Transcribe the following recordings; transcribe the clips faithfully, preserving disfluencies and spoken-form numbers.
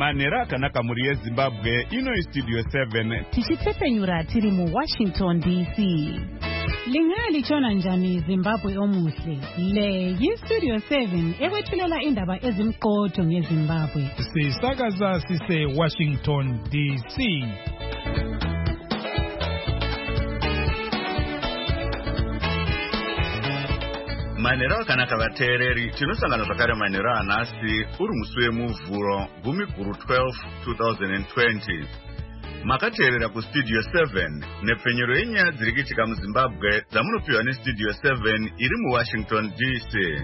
Manera kanaka muri yeZimbabwe ino Studio seven. Tichitsepenyura tiri mu Washington D C. Lingali chona njani Zimbabwe omuhle. Le yi Studio seven ekwethulela indaba ezimqotho ngeZimbabwe. Sisakaza sise Washington D C. Manera kanaka vateereri tinosangana zvakare manera anhasi uri musi wemuvhuro gumi guru twelve twenty twenty. Makateerera kuStudio seven nepfenyuro yenyaya dziri kuitika muZimbabwe dzamunopiwa neStudio seven iri muWashington D C.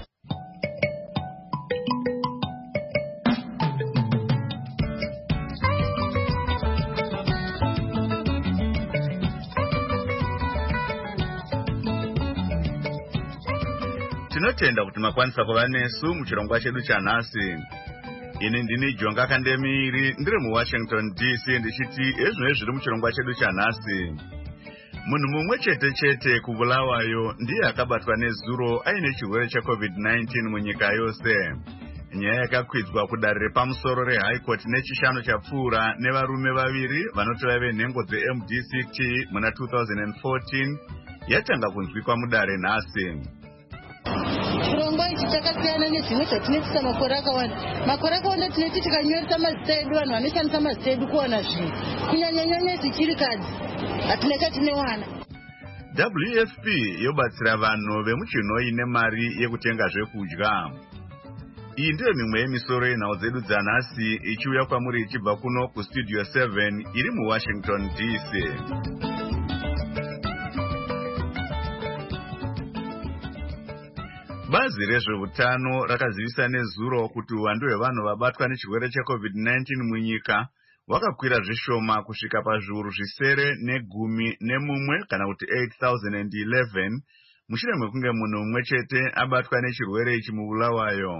Tinotenda kuti makwanisa kuva nesu muchirongwa chedu chanhasi. Ini ndini Jonga Kandemiri ndiri muWashington D C ndichiti ezvino zviri muchirongwa chedu chanhasi. Munhu mumwe chete chete kubulawayo ndiye akabatwa nezuro aine chirwere cheCovid nineteen munyika yose. Nyaya yakakwidzwa kudare repamusoro reHigh Court nechishanu chapfuura nevarume vaviri vanoti vaive nhengo dzeM D C T muna two thousand fourteen yatanga kunzwikwa mudare nhasi. Chirongwa ichi chakasiyana nezvimwe zvatinoitisa makore akawanda. Makore akawanda tinoti tikanyoresa mazita edu vanhu vanoshandisa mazita edu kuwana zvinhu. Kunyanyanyanya tichirikadzi hatinenge tine wana. W F P yobatsira vanhu vemuchinoi nemari yekutenga zvekudya. Iyi ndiyo mimwe yemisoro yenhau dzedu dzanhasi ichiuya kwamuri ichibva kuno kuStudio seven iri muWashington D C. Bazi rezveutano rakazivisa nezuro kuti uwandu hwevanhu vabatwa nechirwere cheCovid nineteen munyika wakakwira zvishoma kusvika pazviuru zvisere negumi nemumwe kana kuti eight thousand eleven mushure mekunge munhu mumwe chete abatwa nechirwere ichi mubulawayo.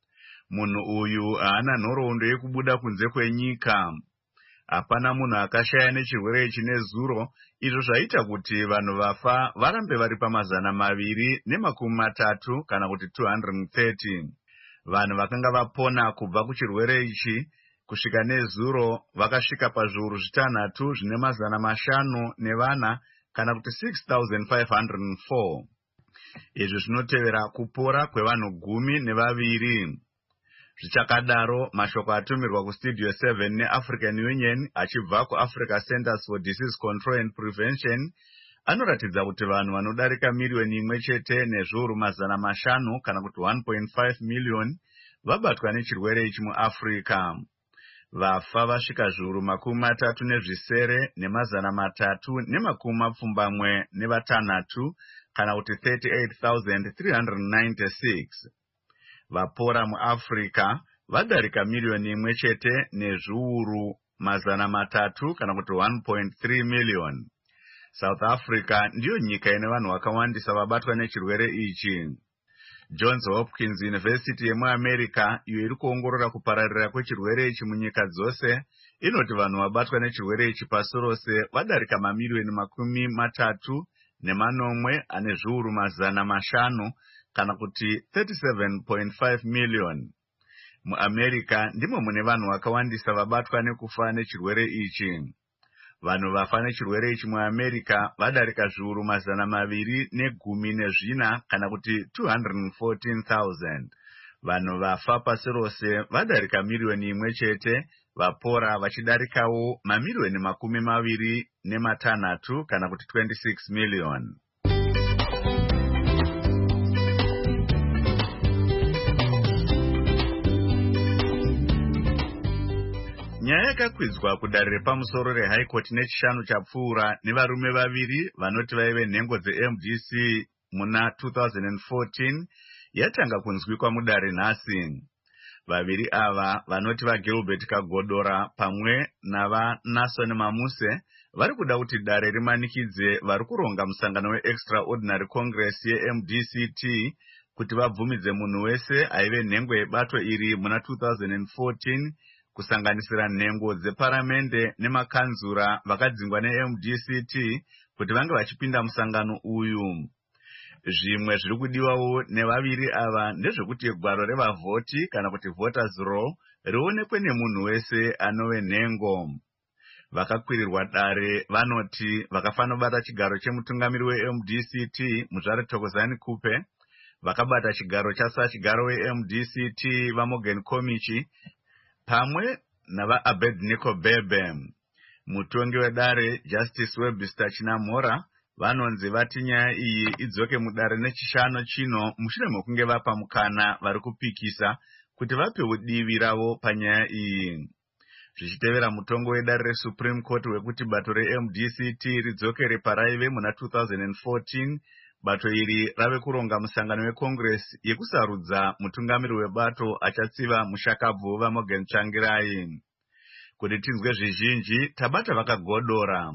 Munhu uyu haana nhoroondo yekubuda kunze kwenyika. Hapana munhu akashaya nechirwere ichi nezuro, izvo zvaita kuti vanhu vafa varambe vari pamazana maviri nemakumi matatu kana kuti two hundred thirty. Vanhu vakanga vapona kubva kuchirwere ichi kusvika nezuro vakasvika pazviuru zvitanhatu zvine mazana mashanu nevana kana kuti six thousand five hundred four. Izvi zvinotevera kupora kwevanhu gumi nevaviri. Zvichakadaro, mashoko atumirwa kuStudio seven neAfrican Union achibva kuAfrica Centers for Disease Control and Prevention anoratidza kuti vanhu vanodarika miriyoni imwe chete nezviuru mazana mashanu kana kuti one point five million vabatwa nechirwere ichi muAfrica. Vafa vasvika zviuru makumi matatu nezvisere nemazana matatu nemakumi mapfumbamwe nevatanhatu kana kuti thirty-eight thousand three hundred ninety-six. Vapora muAfrica vadarika miriyoni imwe chete nezviuru mazana matatu kana kuti one point three million. South Africa ndiyo nyika ine vanhu vakawandisa vabatwa nechirwere ichi. Johns Hopkins University yemuAmerica iyo iri kuongorora kupararira kwechirwere ichi munyika dzose inoti vanhu vabatwa nechirwere ichi pasi rose vadarika mamiriyoni makumi matatu nemanomwe ane zviuru mazana mashanu kana kuti thirty-seven point five million. MuAmerica ndimo mune vanhu vakawandisa vabatwa nekufa nechirwere ichi. Vanhu vafa nechirwere ichi muAmerica vadarika zviuru mazana maviri negumi nezvina kana kuti two hundred fourteen thousand. Vanhu vafa pasi rose vadarika miriyoni imwe chete, vapora vachidarikawo mamiriyoni makumi maviri nematanhatu kana kuti twenty-six million. Nyaya yakakwidzwa kudare repamusoro reHigh Court nechishanu chapfuura nevarume vaviri vanoti vaive nhengo dzeM D C muna two thousand fourteen yatanga kunzwikwa mudare nhasi. Vaviri ava vanoti vaGilbert Kagodora pamwe navaNason Mamuse vari kuda kuti dare rimanikidze vari kuronga musangano weExtraordinary Congress yeM D C T kuti vabvumidze munhu wese aive nhengo yebato iri muna two thousand fourteen kusanganisira nhengo dzeparamende nemakanzura vakadzingwa neM D C T kuti vange vachipinda musangano uyu. Zvimwe zviri kudiwawo nevaviri ava ndezvekuti gwaro revavhoti kana kuti voters roll rionekwe nemunhu wese anove nhengo. Vakakwirirwa dare vanoti vakafana bata chigaro chemutungamiri we-M D C T Muzvare Thokozani Kupe, vakabata chigaro chasachigaro we-M D C T vaMorgan Komichi pamwe navaAbednego Bebe. Mutongi wedare Justice Webster Chinamhora vanonzi vati nyaya iyi idzoke mudare nechishanu chino mushure mekunge vapa mukana vari kupikisa kuti vapewo divi ravo panyaya iyi. Zvichitevera mutongo wedare reSupreme Court wekuti bato re-M D C T ridzokere paraive muna two thousand fourteen, bato iri rave kuronga musangano weCongress yekusarudza mutungamiri webato achatsiva mushakabvu vaMorgan Tsvangirai. Kuti tinzwe zvizhinji tabata vakagodora.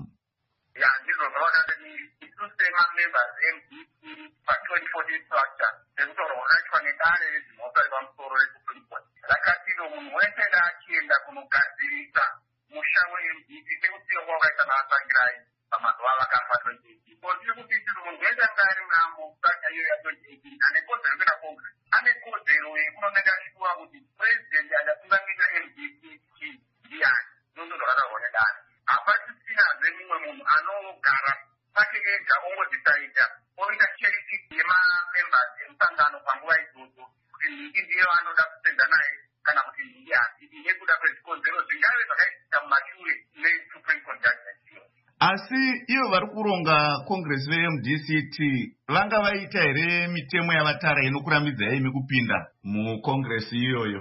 Asi iyo vari kuronga Congress ve-M D C T vanga vaita here mitemo yavatara inokurambidza imi kupinda muCongress iyoyo?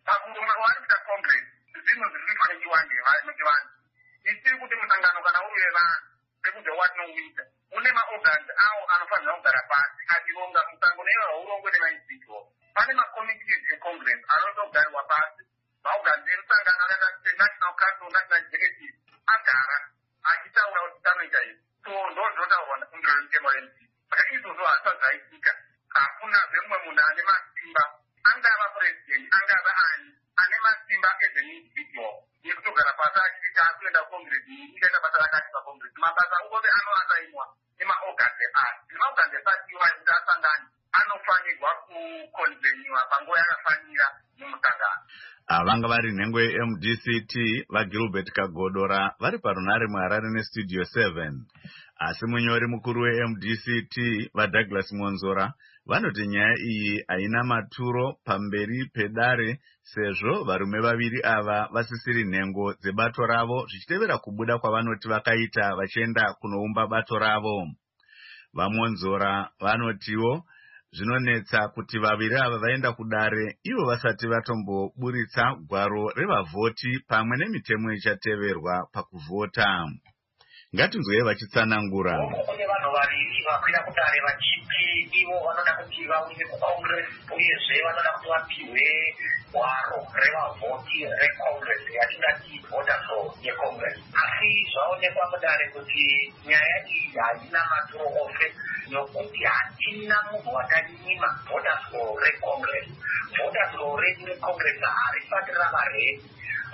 Vanga vari nhengo ye-M D C T vaGilbert Kagodora vari parunare muHarare neStudio seven. Asi munyori mukuru we-M D C T vaDouglas Monzora vanoti nyaya iyi haina maturo pamberi pedare sezvo varume vaviri ava vasisiri nhengo dzebato ravo zvichitevera kubuda kwavanoti vakaita vachienda kunoumba bato ravo. VaMonzora vanotiwo zvinonetsa kuti vaviri ava vaenda kudare ivo vasati vatomboburitsa gwaro revavhoti pamwe nemitemo ichateverwa pakuvhota. Ngatinzwei vachitsanangura. Kune vanhu vaviri vakwira kudare vachipi ivo vanoda kuti vauye kuCongress uyezve vanoda kuti vapihwe gwaro revavhoti reCongress yatingati voters roll yeCongress. Asi zvaonekwa kudare kuti nyaya iyi haina maturo ose nokuti hatina munhu wakanyima voters roll reCongress. Voters roll redu reCongress harisati rava redi,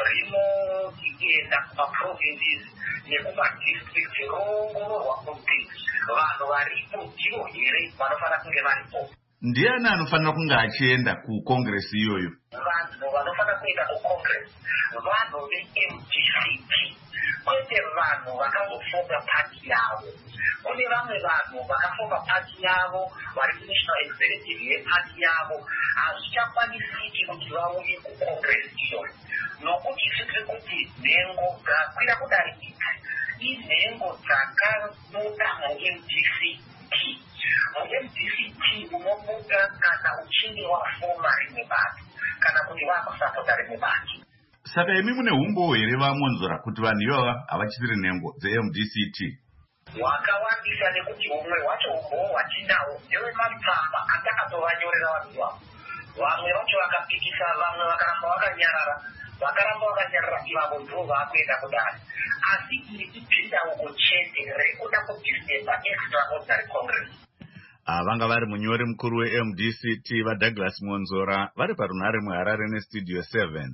rinotienda kumaprovinces nekuma-districts roongororwa kuti vanhu varipo ndivo here vanofana kunge varipo. Ndiani anofanira kunge achienda kuCongress iyoyo? Vanhu vanofana kuenda kuCongress vanhu ve-M D C T, kwete vanhu vakangofonga pati yavo. Kune vamwe vanhu vakafonga pati yavo vari kunational executive yepati yavo hazvichakwanisiki kuti vauye kuCongress iyoyo nokuti tiri kuti nhengo dzakwira kudarikika inhengo dzakabuda mu-M D C T. Mu-M D C T unobuda kana uchinge wafoma rimwe bato kana kuti wakusapota rimwe bato. Saka imi mune umbo here vaMonzora kuti vanhu ivava havachisiri nhengo dze-M D C T? Wakawandisa nekuti umwe wacho umbo watinawo ndewe matsamba atakatovanyorera vanhu vavo. Vamwe vacho vakapikisa, vamwe vakaramba vakanyarara, vakaramba vakanyarara ivavo ndivo vakuenda kudare. Asi iri ipinda uko chete rekuda kudisturba extraordinary Congress. Vanga vari munyori mukuru we-M D C T vaDouglas Monzora vari parunare muHarare neStudio seven.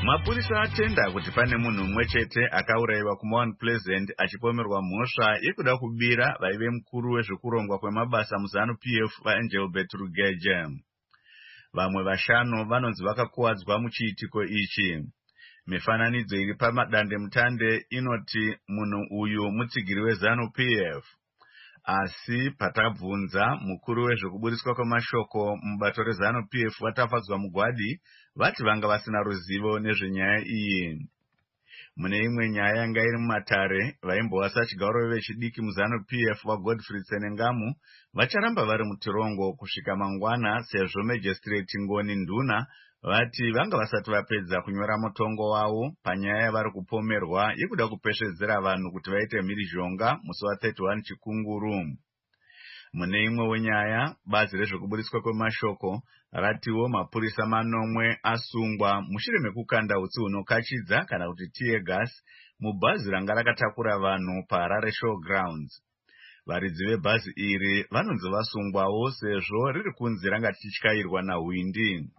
Mapurisa atenda kuti pane munhu mumwe chete akaurayiwa kuMount Pleasant achipomerwa mhosva yekuda kubira vaive mukuru wezvekurongwa kwemabasa muZANU-P F vaEngelbert Rugeje. Vamwe vashanu vanonzi vakakuwadzwa muchiitiko ichi. Mifananidzo iri pamadande mutande inoti munhu uyu mutsigiri weZANU-P F. Asi patabvunza mukuru wezvekuburiswa kwemashoko mubato reZANU-P F vatafadzwa mugwadi vati vanga vasina ruzivo nezvenyaya iyi. Mune imwe nyaya yanga iri mumatare, vaimbowasa chigaro vechidiki muZANU-P F vaGodfrey Tsenengamu vacharamba vari mutirongo kusvika mangwana sezvo Magistrate Ngoni Nduna vati vanga vasati vapedza kunyora mutongo wavo panyaya yavari kupomerwa yekuda kupeshedzera vanhu kuti vaite mhirizhonga musi wa31 Chikunguru. Mune imwe wenyaya, bazi rezvekuburiswa kwemashoko ratiwo mapurisa manomwe asungwa mushure mekukanda utsi hunokachidza kana kuti tear gas mubhazi ranga rakatakura vanhu paHarare Showgrounds. Varidzi vebhazi iri vanonzi vasungwawo sezvo riri kunzi ranga tichityairwa nahwindi.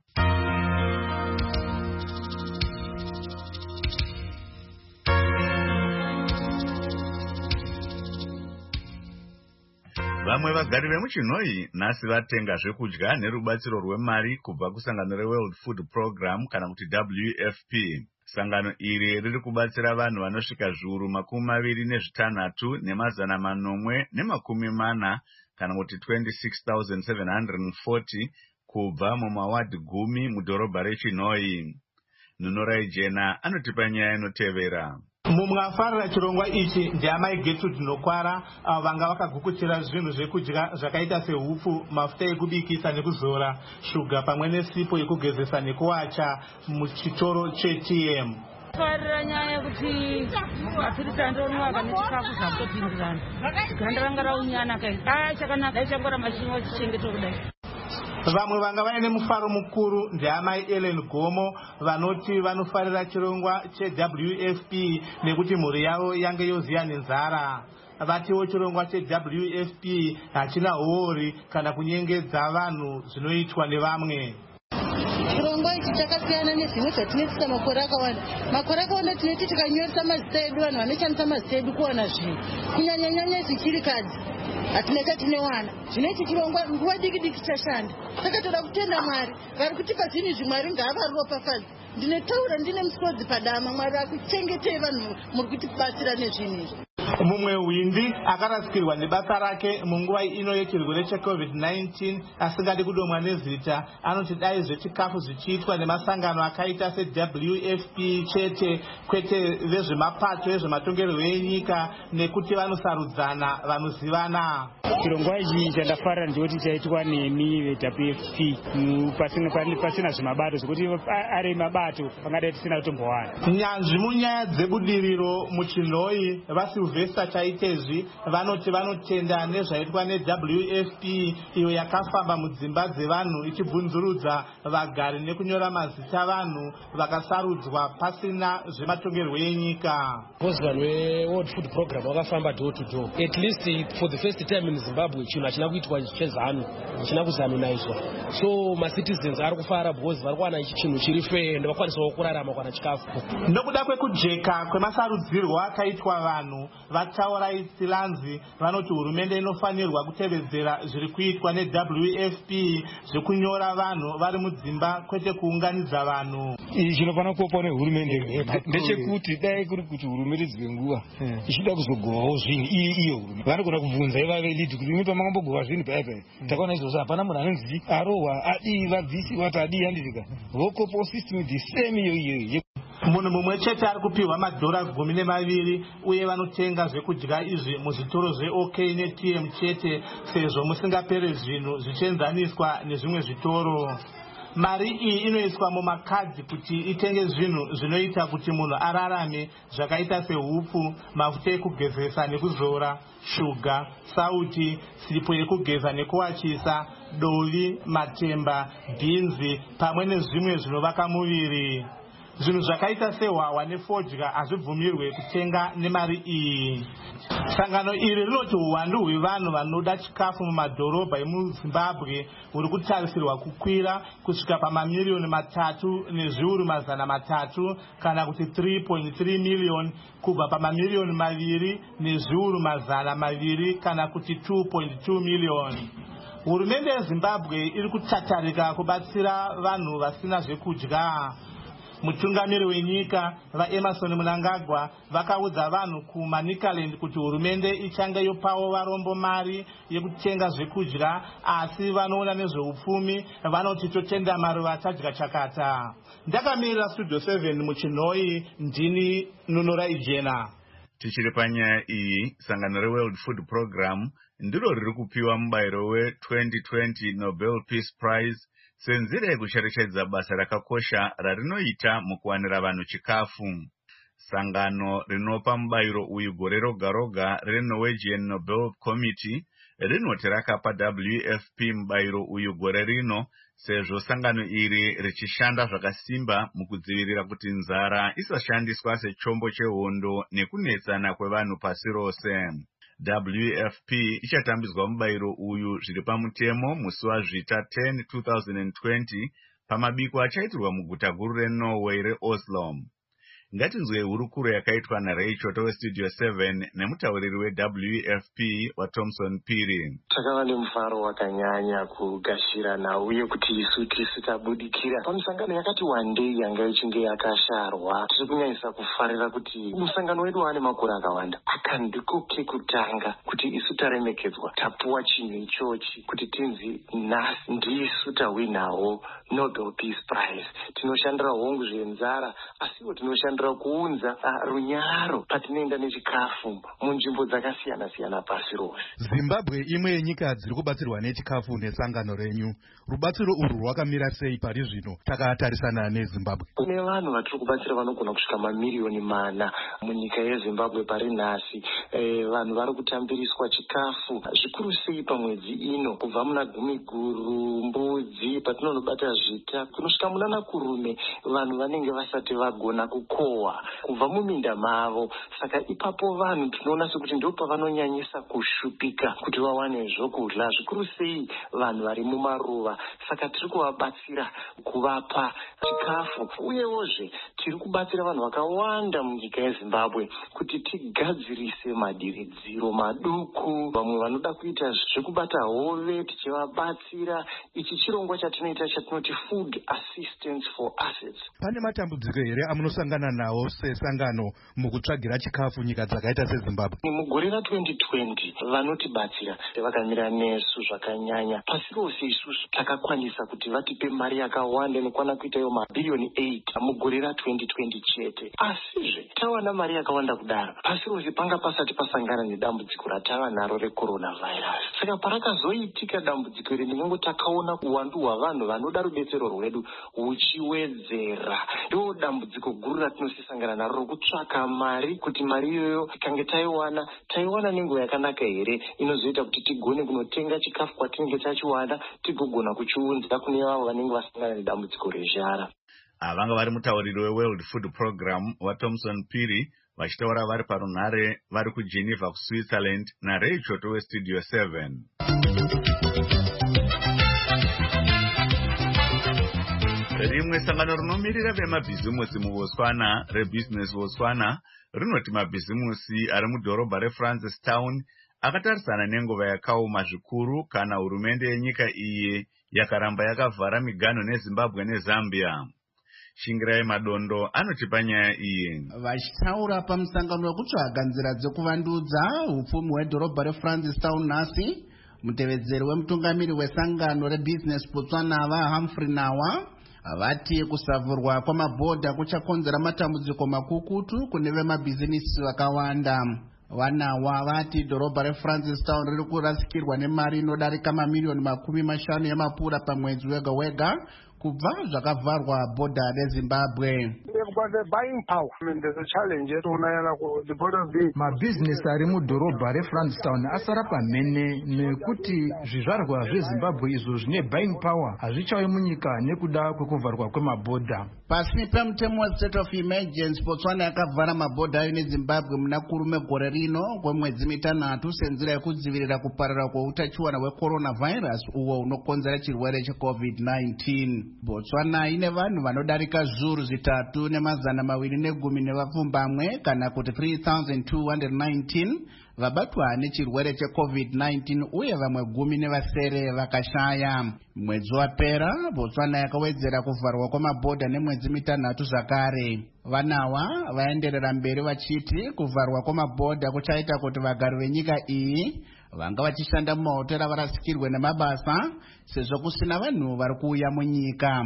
Vamwe vagari vemuchinhoi nhasi vatenga zvekudya nerubatsiro rwemari kubva kusangano reWorld Food Program kana kuti W F P. Sangano iri riri kubatsira vanhu vanosvika zviuru makumi maviri nezvitanhatu nemazana manomwe nemakumi mana kana kuti twenty-six thousand seven hundred forty kubva mumawadhi gumi mudhorobha reChinhoi. Nunorai Jena anotipa nyaya inotevera. Mumwe afarira chirongwa ichi ndiamai Gertrude Nokwara, avo vanga vakagukuchira zvinhu zvekudya zvakaita sehupfu, mafuta ekubikisa nekuzora, shuga pamwe nesipo yekugezesa nekuwacha muchitoro cheT M. Farira nyaya kuti mapirisa ndonwaka nechikafu zvakutopindirana. Ganda ranga raunyana kai. Ah chakanaka changora mashini wachichengeta kudai. Vamwe vanga vaine mufaro mukuru ndiamai Ellen Gomo vanoti vanofarira chirongwa cheW F P nekuti mhuri yavo yange yoziya nenzara. Vatiwo chirongwa cheW F P hachina hori kana kunyengedza vanhu zvinoitwa nevamwe. Chirongwa ichi chakasiyana nezvimwe zvatinoitisa makore akawanda. Makore akawanda tinoti tikanyoresa mazita edu vanhu vanoshandisa mazita edu kuwana zvinhu. Kunyanyanyanya zvichirikadzi hatinenge tine wana. Zvinoichi chirongwa nguva diki diki chashanda. Saka toda kutenda Mwari vari kutipa zvinhu izvi. Mwari ngaavaropafadze. Ndinotaura ndine musodzi padama. Mwari akuchengetei vanhu muri kutibatsira nezvinhu izvi. Mumwe windi akarasikirwa nebasa rake munguva ino yechirwere cheCovid nineteen asingadi kudomwa nezita anoti dai zvechikafu zvichiitwa nemasangano akaita seW F P chete kwete vezvemapato ezvematongerwo enyika nekuti vanosarudzana vanozivana. Chirongwa ichi chandafarira ndoti chaitwa nemi veW F P pasina zvimabato zvekuti ari mabato pangadai tisina kutombowana. Nyanzvi munyaya dzebudiriro muchinhoi vaSylvester Chaitezvi vanoti vanotenda nezvaitwa neW F P iyo yakafamba mudzimba dzevanhu ichibvunzurudza vagari nekunyora mazita vanhu vakasarudzwa pasina zvematongerwo enyika. Vanhu veWorld Food Program vakafamba door to door. At least for the first time in Zimbabwe chinhu hachina kuitwa chezanu hachina kuzanonaidzwa. So macitizens ari kufara because vari kuwana ichi chinhu chiri fair ende vakwanisawo kurarama kuwana chikafu. Nokuda kwekujeka kwemasarudzirwo akaitwa vanhu vataura itsilanzi vanoti hurumende inofanirwa kutevedzera zviri kuitwa neW F P zvekunyora vanhu vari mudzimba kwete kuunganidza vanhu. Chinofana kuopwa nehurumende ndechekuti dai kuri kuti hurumende dzimwe nguva ichida kuzogovawo zvinhu iyo hurumende vanogona kubvunza ivave lead kuti imi pamangambogova zvinhu paya paya takaona izvozvo hapana munhu anonzi arohwa adii vabvisi wati adii handivika vokopo system the same iyo iyoyo. Munhu mumwe chete ari kupiwa madhora gumi nemaviri uye vanotenga zvekudya izvi muzvitoro zveOK neT M chete sezvo musingapere zvinhu zvichienzaniswa nezvimwe zvitoro. Mari iyi inoiswa mumakadhi kuti itenge zvinhu zvinoita kuti munhu ararame zvakaita sehupfu, mafuta ekugezesa nekuzora, shuga, sauti, sipo yekugeza nekuwachisa, dovi, matemba, bhinzi pamwe nezvimwe zvinovaka muviri. zvinhu zvakaita sehwahwa nefodya hazvibvumirwe kutenga nemari iyi. Sangano iri rinoti uwandu hwevanhu vanoda chikafu mumadhorobha emuZimbabwe huri kutarisirwa kukwira kusvika pamamiliyoni matatu nezviuru mazana matatu kana kuti three point three million kubva pamamiliyoni maviri nezviuru mazana maviri kana kuti two point two million. Hurumende yeZimbabwe iri kutatarika kubatsira vanhu vasina zvekudya. Mutungamiri wenyika vaEmerson Mnangagwa vakaudza vanhu kuManicaland kuti hurumende ichange yopawo varombo mari yekutenga zvekudya, asi vanoona nezveupfumi vanoti totenda maruva tadya chakata. Ndakamirira Studio seven muChinoi, ndini Nunura Ijena. Tichiri panyaya iyi, sangano reWorld Food Program ndiro riri kupiwa mubayiro we twenty twenty Nobel Peace Prize senzira yekucherechedza basa rakakosha rarinoita mukuwanira vanhu chikafu. Sangano rinopa mubayiro uyu gore roga roga reNorwegian Nobel Committee rinoti rakapa W F P mubayiro uyu gore rino sezvo sangano iri richishanda zvakasimba mukudzivirira kuti nzara isashandiswa sechombo chehondo nekunetsana kwevanhu pasi rose. W F P ichatambidzwa mubayiro uyu zviri pamutemo musi wazvita ten two thousand twenty pamabiko achaitirwa muguta guru reNorway reOslo. Ngatinzwe hurukuro yakaitwa naRachel weStudio seven nemutauriri weW F P waThomson Phiri. Takava nemufaro wakanyanya kugashirana uye kuti isu tisi tabudikira pamusangano yakati wandei yanga ichinge yakasharwa. Tiri kunyanyisa kufarira kuti musangano wedu wane makore akawanda akandiko kekutanga kuti isu taremekedzwa tapuwa chinhu ichochi kuti tinzi nhasi ndisu tawinawo Nobel Peace Prize. Tinoshandira hongu zvenzara asiwo tinoshandira kuunza runyaro patinoenda nechikafu munzvimbo dzakasiyana siyana pasi rose. Zimbabwe imwe yenyika dziri kubatsirwa nechikafu nesangano renyu. Rubatsiro urwu rwakamira sei pari zvino takatarisana neZimbabwe? Kune vanhu vatiri kubatsira vanogona kusvika mamiliyoni mana munyika yeZimbabwe pari nhasi. E, vanhu vari kutambiriswa chikafu zvikuru sei pamwedzi ino kubva muna gumi guru mbudzi patinonobata zvita kunosvika munana kurume vanhu vanenge vasati vagona kukohwa kubva muminda mavo. Saka ipapo vanhu tinoona sekuti ndo pavanonyanyisa kushupika kuti vawane zvokudya zvikuru sei vanhu vari mumaruva. Saka tiri kuvabatsira kuvapa chikafu uyewozve tiri kubatsira vanhu vakawanda munyika yeZimbabwe kuti tigadzirise madiridziro maduku. Vamwe vanoda kuita zvekubata hove tichivabatsira. Ichi chirongwa chatinoita chatinoti Food Assistance for Assets. Pane matambudziko here amunosangana nawo sesangano mukutsvagira chikafu nyika dzakaita seZimbabwe? Mugore ra twenty twenty vanotibatsira vakamira nesu zvakanyanya. Pasi rose isusu takakwanisa kuti vatipe mari yakawanda inokwana kuita yo mabhiliyoni eight mugore ra twenty twenty chete. Asizve tawana mari yakawanda kudaro pasi rose panga pasati pasangana nedambudziko ratava naro recoronavirus. Saka parakazoitika dambudziko iri ndinongo takaona uwandu hwavanhu vanoda rubetsero rwedu huchiwedzera. Ndo dambudziko guru ratinosangana naro rokutsvaka mari kuti mari iyoyo tikange taiwana taiwana nenguva yakanaka here inozoita kuti tigone kunotenga chikafu kwatinenge tachiwana tigogona kuchiunza kune vavo vanenge vasangana nedambudziko rezhara. Avanga vari mutauriri weWorld Food Program waThomson Phiri vachitaura vari parunhare vari kuGeneva kuSwitzerland naRachel weStudio seven. Rimwe sangano rinomirira vemabhizimusi muBotswana reBusiness Botswana rinoti mabhizimusi ari mudhorobha reFrancistown akatarisana nenguva yakaoma zvikuru kana hurumende yenyika iyi yakaramba yakavhara miganho neZimbabwe neZambia. Shingirai Madondo anoti panyaya iyi. Vachitaura pamusangano wekutsvaga nzira dzekuvandudza upfumi hwedhorobha reFrancistown nhasi, mutevedzeri wemutungamiri wesangano reBusiness Botswana vaHumphrey Nawa vati kusavhurwa kwamabhodha kuchakonzera matambudziko makukutu kune vemabhizinisi vakawanda. Vanawa vati dhorobha reFrancistown riri kurasikirwa nemari inodarika mamiliyoni makumi mashanu yamapura pamwedzi wega wega kubva zvakavharwa bhodha reZimbabwe. Mabhizinesi ari mudhorobha reFrancistown asara pamhene nekuti zvizvarwa zveZimbabwe izvo zvine buying power hazvichauyi munyika nekuda kwekuvharwa kwemabhodha. Pasi pemutemo westate of emergency, Botswana yakavhara mabhodha ayo neZimbabwe muna kurume gore rino kwemwedzi mitanhatu senzira yekudzivirira kuparara kweutachiwana hwecoronavirus uwo unokonzera chirwere checovid nineteen. Botswana ine vanhu vanodarika zviuru zvitatu nemazana maviri negumi nevapfumbamwe kana kuti three thousand two hundred nineteen vabatwa nechirwere checovid nineteen uye vamwe gumi nevasere vakashaya. Mwedzi wapera Botswana yakawedzera kuvharwa kwamabhodha nemwedzi mitanhatu zvakare. Vanawa vaenderera mberi vachiti kuvharwa kwamabhodha kuchaita kuti vagari venyika iyi vanga vachishanda mumahotera varasikirwe nemabasa sezvo kusina vanhu vari kuuya munyika.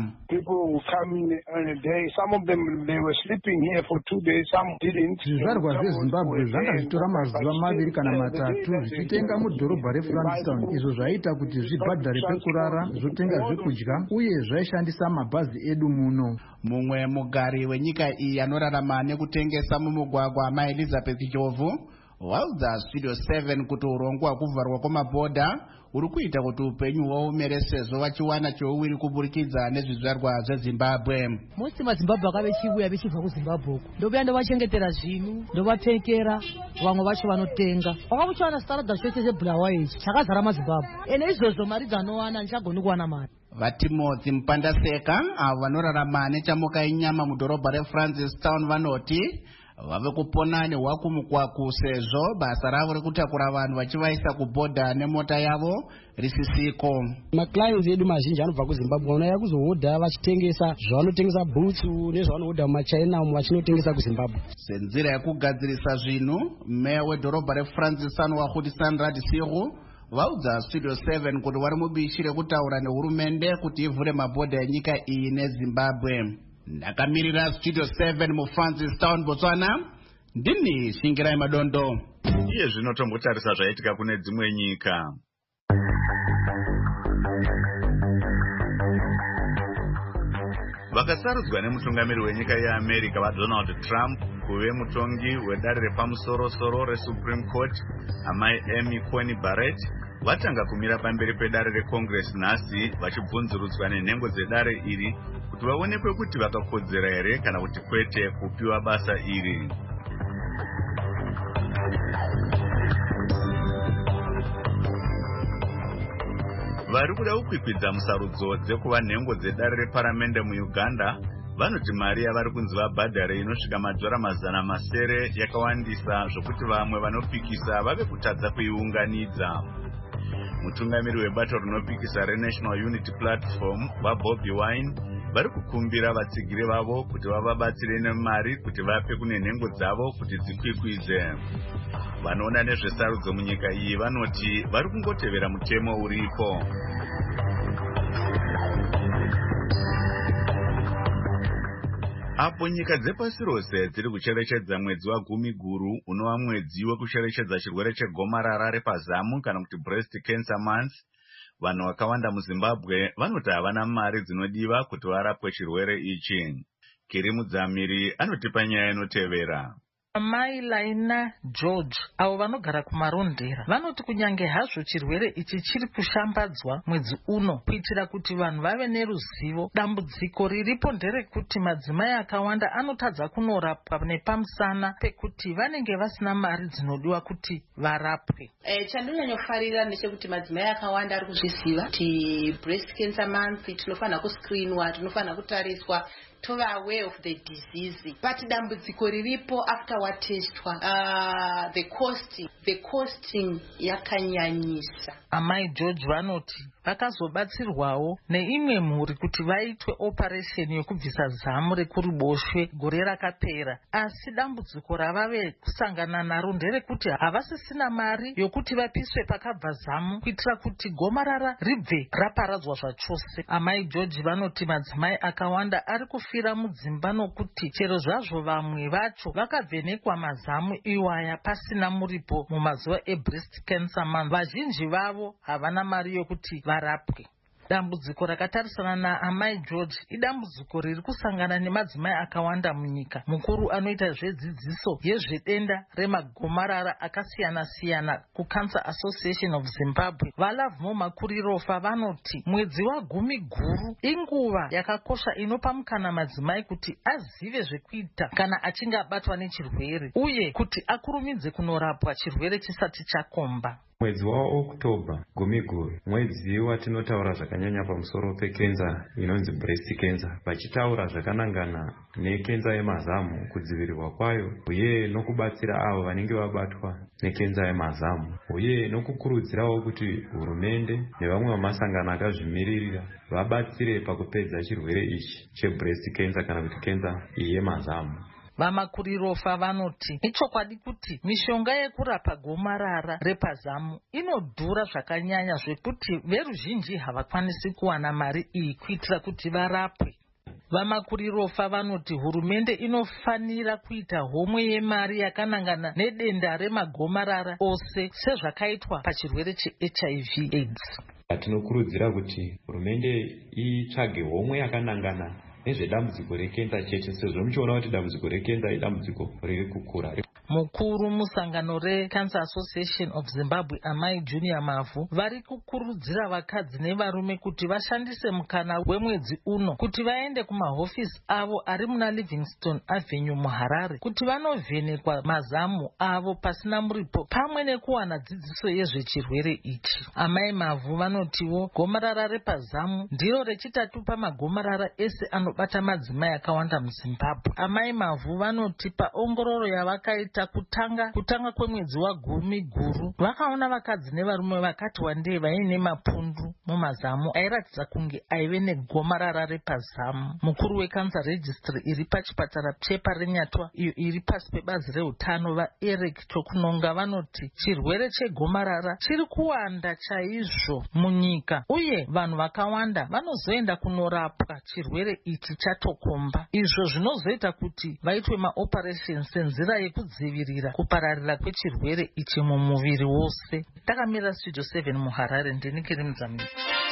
Zvizvarwa zveZimbabwe zvanga zvitora mazuva maviri kana matatu zvichitenga mudhorobha reFrancistown izvo zvaita kuti zvibhadhare pekurara, zvotenga zvekudya uye zvaishandisa mabhazi edu muno. Mumwe mugari wenyika iyi anorarama nekutengesa mumugwagwa maElizabeth Jovu waudza Studio seven kuti urongwa hwekuvharwa kwamabhodha uri kuita kuti upenyu huomere sezvo vachiwana cheuwiri kuburikidza nezvizvarwa zveZimbabwe. Mosi maZimbabwe akave chibuya vechibva kuZimbabwe uko ndobuya ndovachengetera zvinhu ndovapfekera vamwe vacho vanotenga wakamuchiwana staradha chose chebhulawayo ichi chakazara maZimbabwe ene izvozvo mari dzanowana ndichagoni kuwana mari. Vatimothy Mpandaseka avo vanorarama nechamuka inyama mudhorobha reFrancistown vanoti vave kupona nehwakumukwaku sezvo basa ravo rekutakura vanhu vachivaisa kubhodha nemota yavo risisiko. Maclients edu mazhinji anobva kuZimbabwe vanouya kuzohodha vachitengesa zvavanotengesa bhutsu nezvavanohodha mumaChina umo vachinotengesa kuZimbabwe. Senzira yekugadzirisa zvinhu, meya wedhorobha reFrancistown waKhudisani Radisiru vaudza Studio seven kuti vari mubishi rekutaura nehurumende kuti ivhure mabhodha enyika iyi neZimbabwe. Ndakamirira Studio seven muFrancistown, Botswana, ndini Shingirai Madondo. Iye zvinotombotarisa zvaitika kune dzimwe nyika. Vakasarudzwa nemutungamiri wenyika yeAmerica vaDonald Trump kuve mutongi wedare repamusoro-soro reSupreme Court, amai Amy Coney Barrett vatanga kumira pamberi pedare reCongress nhasi vachibvunzurudzwa nenhengo dzedare iri kuti vaonekwe kuti vakakodzera here kana kuti kwete kupiwa basa iri. Vari kuda kukwikwidza musarudzo dzekuva nhengo dzedare reparamende muUganda vanoti mari yavari kunzi vabhadhare inosvika madhora mazana masere yakawandisa zvokuti vamwe vanopikisa vave kutadza kuiunganidza. Mutungamiri webato rinopikisa reNational Unity Platform vaBobby Wine vari kukumbira vatsigiri vavo kuti vavabatsire nemari kuti vape kune nhengo dzavo kuti dzikwikwidze. Vanoona nezvesarudzo munyika iyi vanoti vari kungotevera mutemo uripo. Apo nyika dzepasi rose dziri kucherechedza mwedzi wagumi guru unova mwedzi wekucherechedza chirwere chegomarara repazamu kana kuti breast cancer month, vanhu vakawanda muZimbabwe vanoti havana mari dzinodiwa kuti varapwe chirwere ichi. Kiri Mudzamiri anotipa nyaya inotevera. Amai Laina George avo vanogara kumarondera vanoti kunyange hazvo chirwere ichi chiri kushambadzwa mwedzi uno kuitira kuti vanhu vave neruzivo, dambudziko riripo nderekuti madzimai akawanda anotadza kunorapwa nepamusana pekuti vanenge vasina mari dzinodiwa kuti varapwe. Eh, chandinyanyofarira ndechekuti madzimai akawanda ari kuzviziva kuti breast cancer month tinofanira kuscreenwa, tinofanira kutariswa, tova aware of the disease, but dambudziko riripo after watestwa uh, the costing the costing yakanyanyisa. Amai George vanoti vakazobatsirwawo neimwe mhuri kuti vaitwe operation yekubvisa zamu rekuruboshwe gore rakapera, asi dambudziko ravave kusangana naro nderekuti havasisina mari yokuti vapiswe pakabva zamu kuitira kuti gomarara ribve raparadzwa zvachose. Amai George vanoti madzimai akawanda ari kufira mudzimba nokuti chero zvazvo vamwe vacho vakavhenekwa mazamu iwaya pasina muripo mumazuva ebreast cancer month, vazhinji vavo havana mari yokuti varapwe. Dambudziko rakatarisana naamai George idambudziko riri kusangana nemadzimai akawanda munyika. Mukuru anoita zvedzidziso yezvedenda remagomarara akasiyana siyana kuCancer Association of Zimbabwe, Valavmo Makurirofa, vanoti mwedzi wagumi guru inguva yakakosha inopa mukana madzimai kuti azive zvekuita kana achinge abatwa nechirwere uye kuti akurumidze kunorapwa chirwere chisati chakomba. Mwedzi waOktobha gumi guru mwedzi watinotaura zvakanyanya pamusoro pekenza inonzi breast cancer, vachitaura zvakanangana nekenza yemazamu, kudzivirirwa kwayo uye nokubatsira avo vanenge vabatwa nekenza yemazamu, uye nokukurudzirawo kuti hurumende nevamwe vamasangano akazvimiririra vabatsire pakupedza chirwere ichi chebreast cancer kana kuti kenza iyi yemazamu. Vamakurirofa vanoti ichokwadi kuti mishonga yekurapa gomarara repazamu inodhura zvakanyanya zvekuti veruzhinji havakwanisi kuwana mari iyi kuitira kuti varapwe. Vamakurirofa vanoti hurumende inofanira kuita homwe yemari yakanangana nedenda remagomarara ose sezvakaitwa pachirwere cheH I V AIDS. Tinokurudzira kuti hurumende itsvage homwe yakanangana nezvedambudziko rekenza chete, sezvo muchiona kuti dambudziko rekenza idambudziko riri kukura. Mukuru musangano reCancer Association of Zimbabwe, Amai Junior Mavhu, vari kukurudzira vakadzi nevarume kuti vashandise mukana wemwedzi uno kuti vaende kumahofisi avo ari muna Livingstone Avenue muHarare kuti vanovhenekwa mazamu avo pasina muripo pamwe nekuwana dzidziso yezvechirwere ichi. Amai Mavhu vanotiwo gomarara repazamu ndiro rechitatu pamagomarara ese anobata madzimai akawanda muZimbabwe. Amai Mavhu vanoti paongororo yavakaita kutanga kutanga kwemwedzi wagumi guru vakaona vakadzi nevarume vakati wandei vaine mapundu mumazamu airatidza kunge aive negomarara repazamu. Mukuru weCancer Registry iri pachipatara chepa renyatwa iyo iri pasi pebazi reutano vaEric Chokunonga vanoti chirwere chegomarara chiri kuwanda chaizvo munyika uye vanhu vakawanda vanozoenda kunorapwa chirwere ichi chatokomba, izvo zvinozoita kuti vaitwe maoperations senzira yekudzivirira kupararira kwechirwere ichi mumuviri wose. Takamira Studio seven muHarare, ndini Kiri Mdzamiri.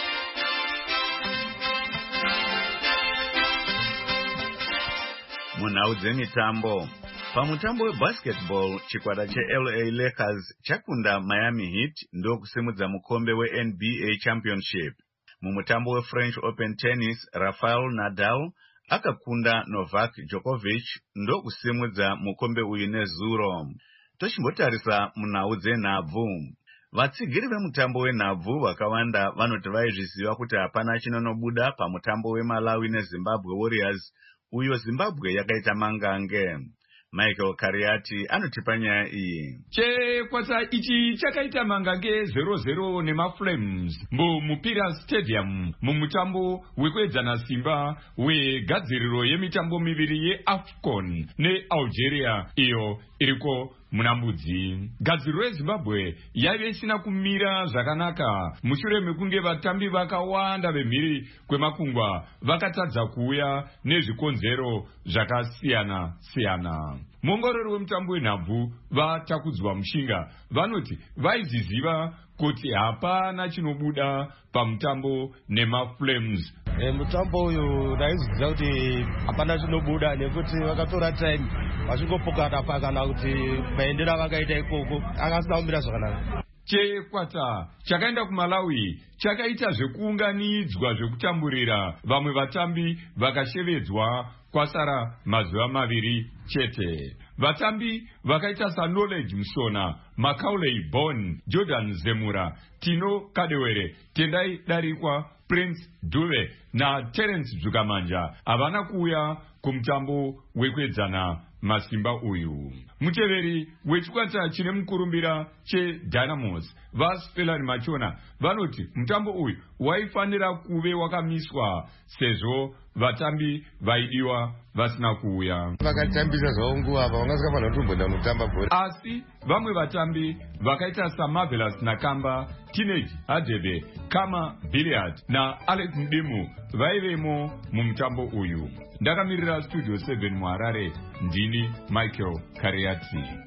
Munhau dzemitambo. Pamutambo webasketball, chikwata cheL A Lakers chakunda Miami Heat ndokusimudza mukombe weN B A Championship. Mumutambo weFrench Open Tennis, Rafael Nadal akakunda Novak Djokovic ndokusimudza mukombe uyu nezuro. Tochimbotarisa munhau dzenhabvu. Vatsigiri vemutambo wenhabvu vakawanda vanoti vaizviziva kuti hapana chinonobuda pamutambo weMalawi neZimbabwe Warriors uyo Zimbabwe yakaita mangange. Michael Kariati anotipa nyaya iyi. Chikwata ichi chakaita mangange zero zero nemaFlames muMupira Stadium mumutambo wekuedzana simba wegadziriro yemitambo miviri yeAFCON neAlgeria iyo iriko munambudzi. Gadziriro yeZimbabwe yaive isina kumira zvakanaka mushure mekunge vatambi vakawanda vemhiri kwemakungwa vakatadza kuuya nezvikonzero zvakasiyana siyana. Muongorori wemutambo wenhabvu vatakudzwa mushinga vanoti vaiziziva kuti hapana chinobuda pamutambo nemaFlames. E, mutambo uyu ndaiziziva kuti hapana chinobuda nekuti vakatora time vachingopokana pakana kuti maendero avakaita ikoko akasina kumira zvakanaka. Chikwata chakaenda kuMalawi chakaita zvekuunganidzwa zvekutamburira vamwe vatambi vakashevedzwa kwasara mazuva maviri chete. Vatambi vakaita saKnowledge Musona, Macaulay Bon, Jordan Zemura, Tino Kadewere, Tendai Darikwa, Prince Dube na Terence Dzukamanja havana kuuya kumutambo wekuedzana masimba uyu. Muteveri wechikwata chine mukurumbira cheDynamos vaSpelani Machona vanoti mutambo uyu waifanira kuve wakamiswa sezvo vatambi vaidiwa vasina kuuya. Vakatambisa zvavo nguva apa vangasikafanira kutombonda kutamba bhora. Asi vamwe vatambi vakaita saMarvelous Nakamba, Teenage Hadebe, Kama Billiard na Alex Mdemu vaivemo mumutambo uyu. Ndakamirira Studio seven muHarare, ndini Michael Kariati.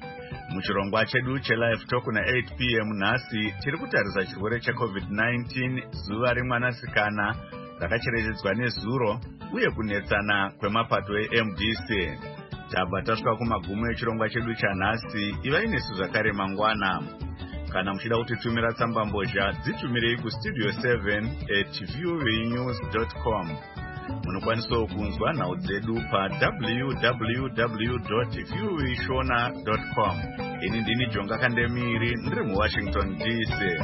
Muchirongwa chedu chelive talk na eight p m nhasi tiri kutarisa chirwere checovid nineteen zuva remwanasikana rakacherechedzwa nezuro uye kunetsana kwemapato e-M D C. Tabva tasvika kumagumo echirongwa chedu chanhasi. Ivai nesu zvakare mangwana. Kana muchida kutitumira tsambambozha dzitumirei kustudio seven at voanews dot com. Munokwanisawo kunzwa nhau dzedu pa w w w dot voashona dot com. Ini ndini Jonga Kandemiri ndiri muWashington D C.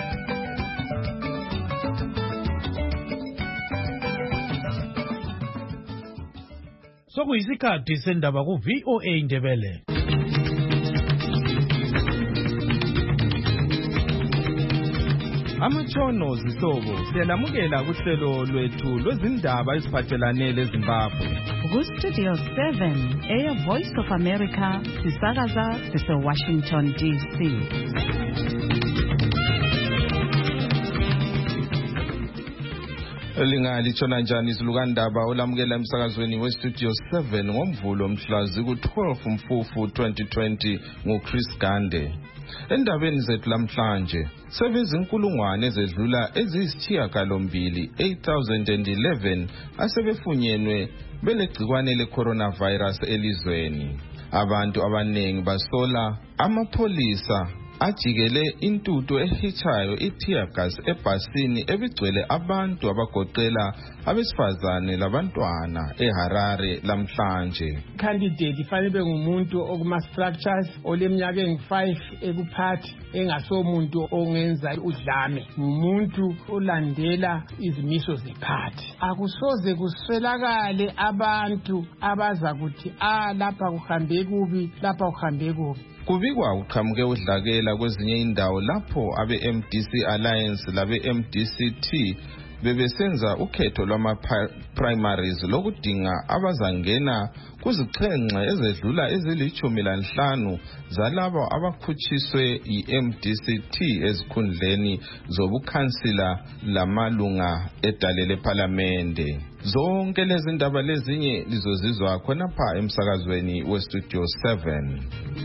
Sokuyisikhathi sendaba ku V O A Ndebele. Amatshono zihlobo siyalamukela kuhlelo lwethu lwezindaba eziphathelane leZimbabwe. Ku-Studio seven, Air Voice of America, sisakaza sise-Washington D C. Lingalithona njani izilukandaba olamukela emsakazweni we-Studio seven ngomvulo mhla ziku-twelve Mfufu twenty twenty nguChris Gande. Endabeni zethu lamhlanje, sebezinkulungwane ezedlula eziyisithiyagalombili eight thousand eleven asebefunyenwe belegcikwane le-coronavirus elizweni. Abantu abanengi basola amapholisa ajikele intuthu ehitshayo i-tear gas ebhasini ebigcwele abantu abagoqela abesifazane labantwana eHarare lamhlanje. Candidate fanele ngumuntu okuma structures oleminyaka engu-five ekuphathi engasomuntu ongenza udlame, ngumuntu olandela izimiso zephathi. Akusoze kuswelakale abantu abaza kuthi ah lapha kuhambe kubi lapha kuhambe kubi. Kubikwa uqhamuke udlakela kwezinye indawo lapho abe-M D C Alliance labe-M D C T bebesenza ukhetho lwama-primaries lokudinga abazangena kuzixhenxe ezedlula ezilithumi lanhlanu zalabo abakhutshiswe yi-M D C T ezikhundleni zobukhansila lamalunga edale lephalamende. Zonke lezi ndaba lezinye lizozizwa khonapha emsakazweni we-Studio seven.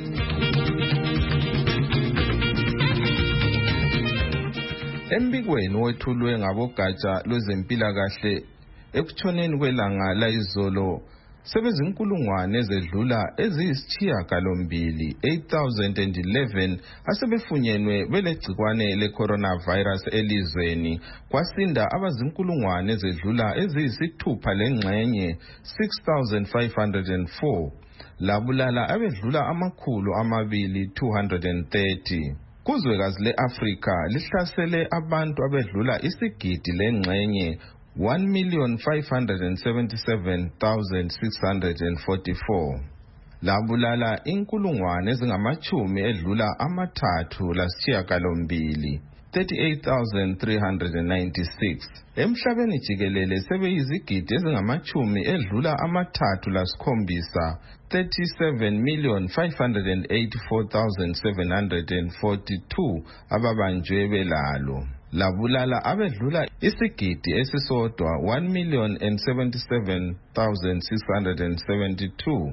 Embikweni wethulwe ngabogatsha lwezempilakahle ekutshoneni kwelanga layizolo sebezinkulungwane ezedlula eziyisithiyagalombili eight thousand eleven asebefunyenwe belegcikwane le-coronavirus elizweni, kwasinda abazinkulungwane ezedlula eziyisithupha lengxenye six thousand five hundred four, labulala abedlula amakhulu amabili two hundred thirty. Kuzwekazi le-Afrika lihlasele abantu abedlula isigidi lengxenye one million five hundred seventy-seven thousand six hundred forty-four. Labulala inkulungwane ezingamachumi edlula amathathu lasithiyagalombili thirty-eight thousand three hundred ninety-six. Emhlabeni jikelele sebeyizigidi ezingamachumi edlula amathathu lasikhombisa thirty-seven million five hundred eighty-four thousand seven hundred forty-two ababanjwe belalo. Labulala abedlula isigidi esisodwa one million seventy-seven thousand six hundred seventy-two.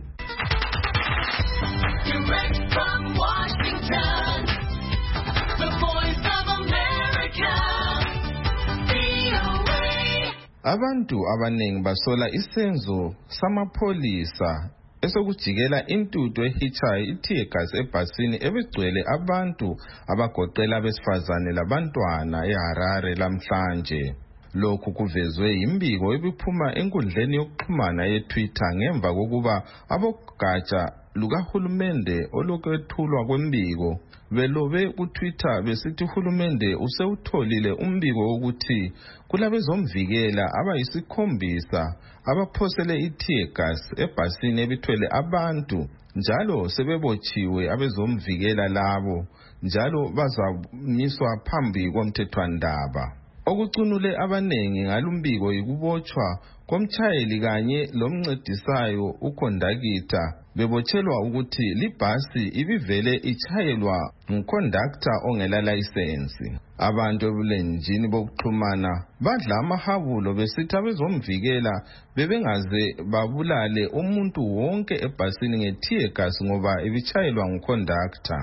Direct from Washington, the voice of America, V O A. Abantu abanengi basola isenzo samapholisa esokujikela intuthu ehitshayo i-tear gas ebhasini ebigcwele abantu abagoqela abesifazane labantwana eHarare lamhlanje. Lokhu kuvezwe yimbiko ebiphuma enkundleni yokuxhumana ye-Twitter ngemva kokuba abogatsha lukahulumende olokwethulwa kwembiko belobe ku-Twitter besithi uhulumende usewutholile umbiko wokuthi kulabezomvikela abayisikhombisa abaphosele i-tear gas ebhasini ebithwele abantu, njalo sebebotshiwe abezomvikela labo, njalo bazamiswa phambi komthethwandaba. Okucunule abanengi ngalumbiko yikubotshwa komtshayeli kanye lomncedisayo ukhondakitha bebotshelwa ukuthi libhasi ibivele itshayelwa ngukondakta ongela license. Abantu ebulenjini bokuxhumana badla amahabulo besithi abezomvikela bebengaze babulale umuntu wonke ebhasini nge-tear gas ngoba ibitshayelwa ngukondakta.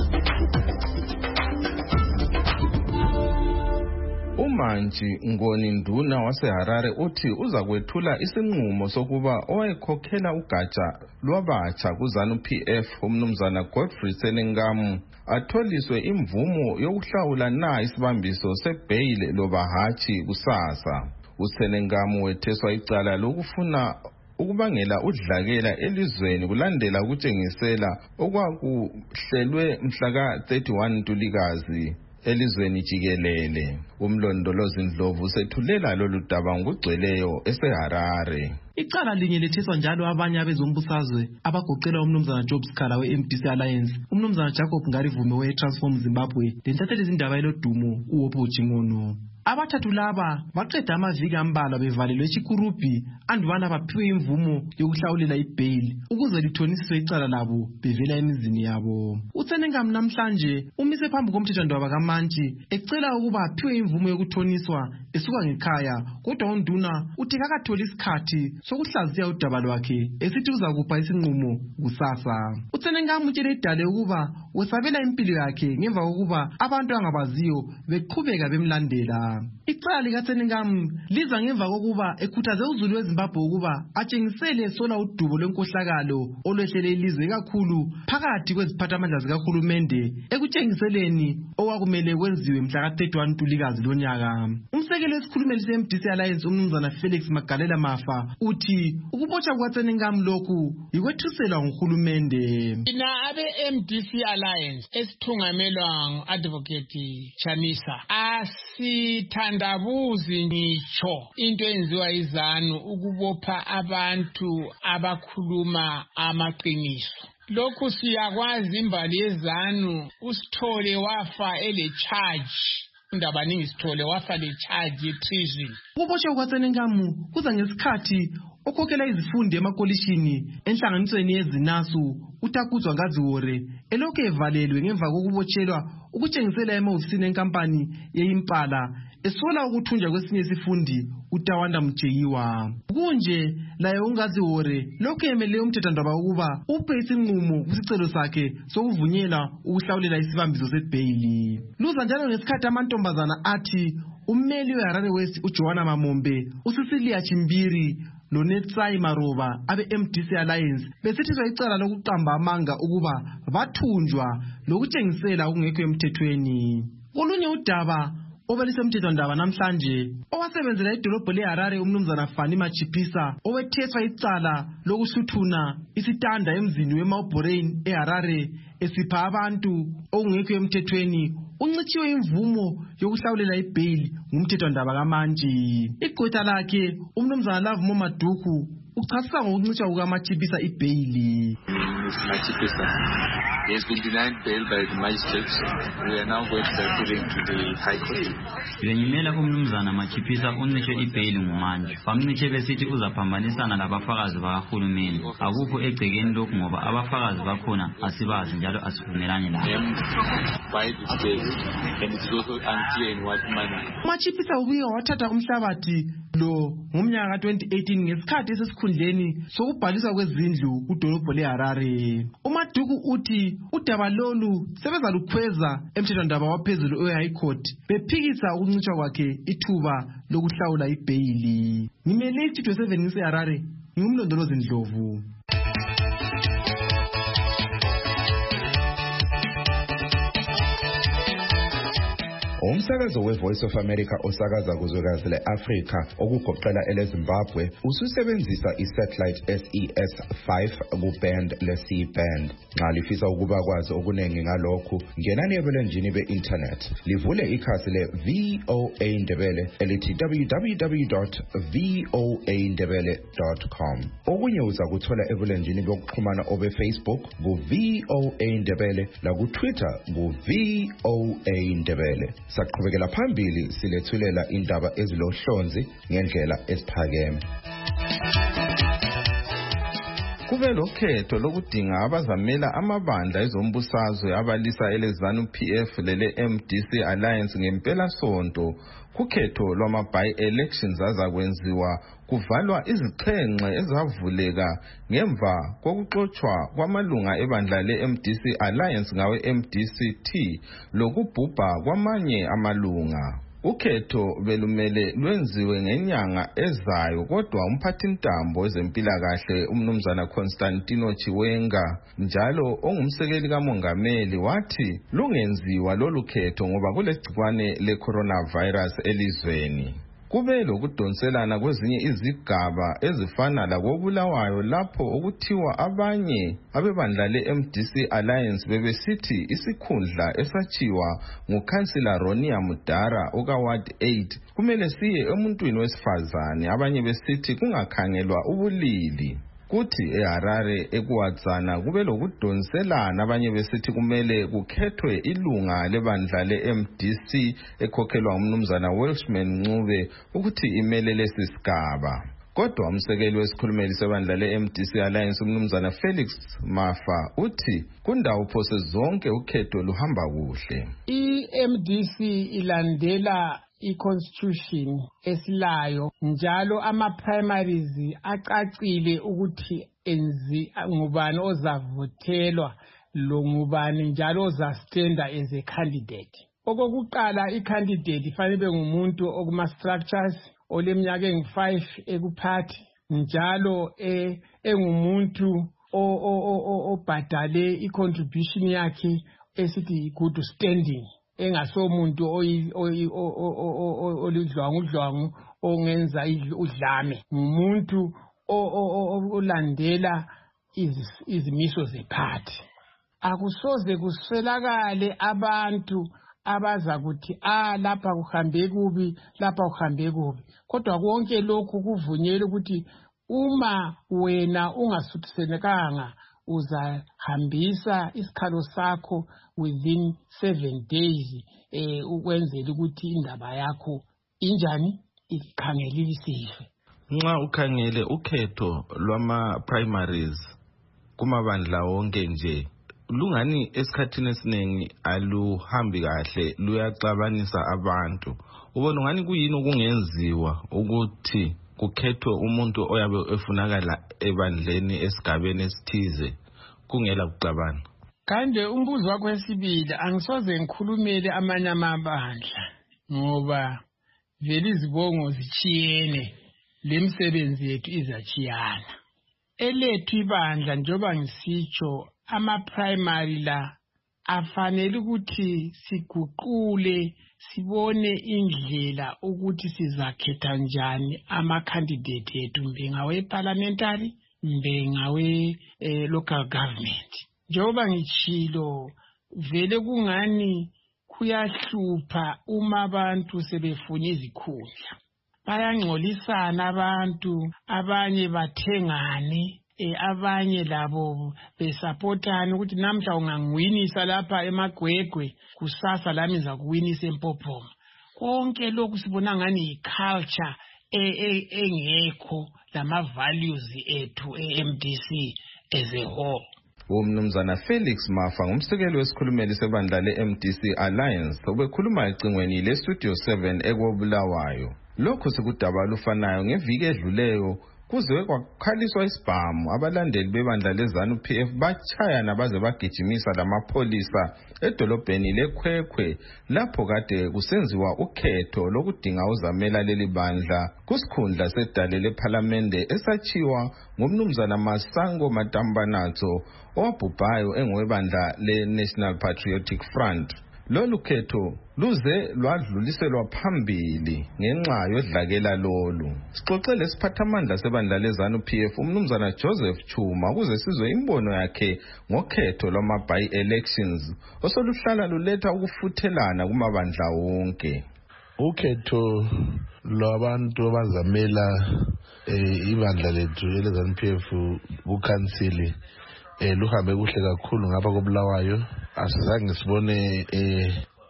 Umanji Ngoni Nduna waseHarare uthi uza kwethula isinqumo sokuba owayekhokhela ugatsha lwabatsha kuZANU P F umnumzana Godfrey Senengamu atholiswe imvumo yokuhlawula na isibambiso sebhayile loba hatshi kusasa. USenengamu wetheswa icala lokufuna ukubangela udlakela elizweni kulandela ukutshengisela okwakuhlelwe mhla ka thirty-one Ntulikazi elizweni jikelele. Umlondolozi Ndlovu sethulela lolu daba ngugcweleyo eseHarare. Icala linye letheswa njalo abanye abezombusazwe abagoqela umnumzana Job Skhala we-M D C Alliance, umnumzana Jacob Ngarivume we-Transform Zimbabwe, lentatheli izindaba elodumo uWopho Jingono. Abathathu laba baqeda amaviki ambalwa bevalelwe eChikurupi andubana baphiwe imvumo yokuhlawulela ibhayili ukuze lithonisiswe icala labo bevela emizini yabo. USenengamu namhlanje umise phambi komthethwandaba kaMantshi ecela ukuba aphiwe imvumo yokuthoniswa esuka ngekhaya, kodwa uNduna uthi kakatholi isikhathi sokuhlaziya udaba lwakhe esithi uzakupha isinqumo kusasa. USenengamu utshele idale ukuba wesabela impilo yakhe ngemva kokuba abantu angabaziyo beqhubeka bemlandela. Icala likaSenengamu liza ngemva kokuba ekhuthaze uZulu weZimbabwe ukuba atshengisele sola udubo lwenkohlakalo olwehlele ilizwe kakhulu phakathi kweziphathamandla zikahulumende ekutshengiseleni okwakumele kwenziwe mhla ka thirty-one Ntulikazi lonyaka. Umsekeli wesikhulumeli se-M D C Alliance umnumzana Felix Magalela Mafa uthi ukubotshwa kukaSenengamu lokhu yikwethuselwa nguhulumende. Ina abe-M D C Alliance esithungamelwa ngu-Advocate Chamisa asi thandabuzi ngitsho into enziwa izanu ukubopha abantu abakhuluma amaqiniso. Lokhu siyakwazi imbali yezanu uSithole wafa ele charge indaba ningi Sithole wafa le charge ye-treason. Ukubotshwa kukaSenengamu kuza ngesikhathi okhokhela izifundi emakolishini enhlanganisweni yezinasu uTakuzwa Ngaziwore elokhu evalelwe ngemva kokubotshelwa ukutshengisela emahofisini enkampani yeImpala esola ukuthunjwa kwesinye isifundi uTawanda Mjeyiwa. Kunje laye uNgaziwore lokhu emele umthethwandaba ukuba uphe isinqumo kusicelo sakhe sokuvunyelwa ukuhlawulela isibambiso sebhayili. Luza njalo ngesikhathi amantombazana athi ummeli weHarare West uJohana Mamombe, uSisilia Chimbiri loNetsai Maroba abe-M D C Alliance besetheswa icala lokuqamba amanga ukuba bathunjwa lokutshengisela okungekho emthethweni. Kolunye udaba obelisemthethwandaba namhlanje owasebenzela idolobho leHarare umnumzana Fani Machipisa owetheswa icala lokuhluthuna isitanda emzini weMauborain eHarare esipha abantu okungekho emthethweni uncitshiwe imvumo yokuhlawulela ibhayili ngumthethwandaba kaMantshi. Igqwetha lakhe umnumzana Love Momaduku uchasisa ngokuncitshwa kukaMachipisa ibhayili. Machipisa has been denied bail by the magistrates. We are now going to be appealing to the High Court. Benyimela kumnumzana Machipisa uncitshwe ibhayili nguMantshi. Bamncitshe besithi uzaphambanisana labafakazi bakahulumeni. Akukho egcekeni lokhu ngoba abafakazi bakhona asibazi njalo asivumelani labo. Machipisa ubuye wathatha umhlabathi lo ngomnyaka ka twenty eighteen ngesikhathi esesikhundleni sokubhaliswa kwezindlu kudolobho leHarare. uMaduku uthi udaba lolu sebezalukhweza emthethwandaba waphezulu e-High Court bephikisa ukuncitshwa kwakhe ithuba lokuhlawula ibhayili. Ngimele iStudio seven ngiseHarare, ngumlondolozi Ndlovu. Umsakazo weVoice of America osakaza kuzwekazi le-Afrika okugoqela eleZimbabwe ususebenzisa isatellite S E S five kuband le-C band. Nxa lifisa ukuba kwazi okunengi ngalokhu, ngenani ebulenjini be-internet livule ikhasi le-V O A Ndebele elithi w w w dot v o a ndebele dot com. Okunye uzakuthola ebulenjini bokuxhumana obe-Facebook ku-V O A Ndebele, laku-Twitter ku-V O A Ndebele. saqhubekela phambili silethulela indaba ezilohlonzi ngendlela esiphakeme. Kube lokhetho lokudinga abazamela amabandla ezombusazwe abalisa eleZANU P F lele M D C Alliance ngempela sonto. Kukhetho lwama-by-elections azakwenziwa kuvalwa izixhenxe ezavuleka ngemva kokuxotshwa kwamalunga ebandla le-M D C Alliance ngawe M D C T lokubhubha kwamanye amalunga. Ukhetho belumele lwenziwe ngenyanga ezayo kodwa umphathintambo wezempilakahle umnumzana Constantino Chiwenga njalo ongumsekeli kamongameli wathi lungenziwa lolu khetho ngoba kulegcikwane le-coronavirus elizweni. Kube lokudonselana kwezinye izigaba ezifana lakoBulawayo lapho okuthiwa abanye abebandla le-M D C Alliance bebesithi isikhundla esachiwa ngukhansila Ronia Mudara oka-Ward eight kumele siye emuntwini wesifazane, abanye besithi kungakhangelwa ubulili. Kuthi eHarare ekuwatsana kube lokudonselana, abanye besithi kumele kukhethwe ilunga lebandla le-M D C ekhokhelwa umnumzana Welshman Ncube ukuthi imele lesi sigaba. Kodwa umsekeli wesikhulumeli sebandla le-M D C Alliance umnumzana Felix Mafa uthi kundawo phose zonke ukhetho luhamba kuhle. I-M D C ilandela i-constitution esilayo njalo ama-primaries acacile ukuthi enzi ngubani ozavothelwa lo ngubani njalo ozastenda as a candidate. Okokuqala i-candidate ifanele ngumuntu okuma-structures oleminyaka engu-five ekuphathi njalo engumuntu obhadale i-contribution yakhe esithi good standing, engasomuntu olidlwangu ongenza udlame, ngumuntu olandela izimiso zephathi. Akusoze kuswelakale abantu abaza kuthi ah lapha kuhambe kubi lapha kuhambe kubi, kodwa konke lokhu kuvunyelwe ukuthi uma wena ungasuthiselekanga uzahambisa isikhalo sakho within seven days eh ukwenzela ukuthi indaba yakho injani ikhangelisiwe. Nxa ukhangele ukhetho lwama primaries kumabandla wonke nje lungani esikhathini esiningi aluhambi kahle, luyaxabanisa abantu. Ubona ngani kuyini okungenziwa ukuthi kukhethwe umuntu oyabe efunakala ebandleni esigabeni esithize kungela kuxabana? Kande umbuzo wakho wesibili angisoze ngikhulumele amanye amabandla ngoba vele izibongo zichiyene, lemsebenzi yethu izachiyana. Elethu ibandla njoba ngisitsho ama-primary la afanele ukuthi siguqule sibone indlela ukuthi sizakhetha njani ama-candidate ethu, mbe ngawe parliamentary mbe ngawe eh, local government. Njoba ngichilo vele kungani kuyahlupha uma abantu sebefuna izikhundla, bayangcolisana abantu, abanye bathengane, e abanye labo besupportana ukuthi namhla ungangiwinisa lapha eMagwegwe kusasa lami ngizakuwinisa eMpophoma. Konke lokhu sibona ngani iculture engekho lama values ethu e-M D C as a whole. Umnumzana Felix Mafa ngumsekeli wesikhulumeli sebandla le-M D C Alliance obekhuluma ecingweni le-Studio seven ekobulawayo. Lokhu sikudaba lufanayo ngeviki edluleyo kuze kwakhaliswa isibhamu abalandeli bebandla leZANU P F bachayana baze bagijimisa lamapholisa edolobheni leKhwekhwe lapho kade kusenziwa ukhetho lokudinga uzamela leli bandla kusikhundla sedale lephalamende esachiwa ngumnumzana Masango Matambanatso owabhubhayo engowebandla le-National Patriotic Front. Lolu khetho luze lwadluliselwa phambili ngenxa yodlakela lolu. Sixoxele isiphathamandla sebandla leZANU P F umnumzana Joseph Chuma ukuze sizwe imbono yakhe ngokhetho lwama-by-elections osoluhlala luletha ukufuthelana kumabandla wonke. Ukhetho lwabantu abazamela ibandla lethu eleZANU P F kukhansili eh luhambe kuhle kakhulu ngapha koBulawayo. Asizange sibone eh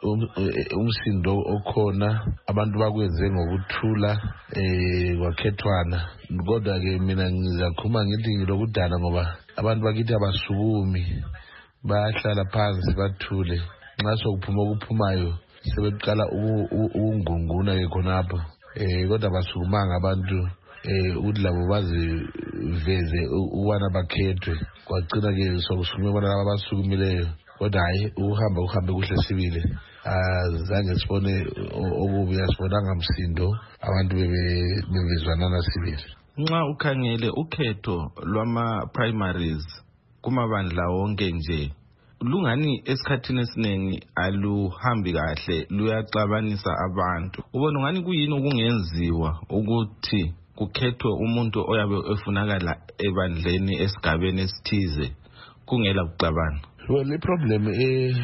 umsindo okhona abantu bakwenze ngokuthula eh kwakhethwana kodwa ke mina ngizakhuluma ngithi ngilokudala ngoba abantu bakithi abasukumi bayahlala phansi bathule nxa sokuphuma okuphumayo sebeqala ukungunguna ke khonapho eh kodwa basukumanga abantu eh ukuthi labo baziveze ukwana bakhethwe kwagcina ke sokusukume bona laba basukumileyo kodwa hayi uhamba uhambe kuhle sibile azange sibone okubi asibonanga msindo abantu bebezwanana sibili. Nxa ukhangele ukhetho lwama primaries kumabandla wonke nje lungani esikhathini esiningi aluhambi kahle luyaxabanisa abantu. Ubona ngani kuyini okungenziwa ukuthi kukhethwe umuntu oyabe efunakala ebandleni esigabeni esithize kungela kuxabana? Well, the problem eh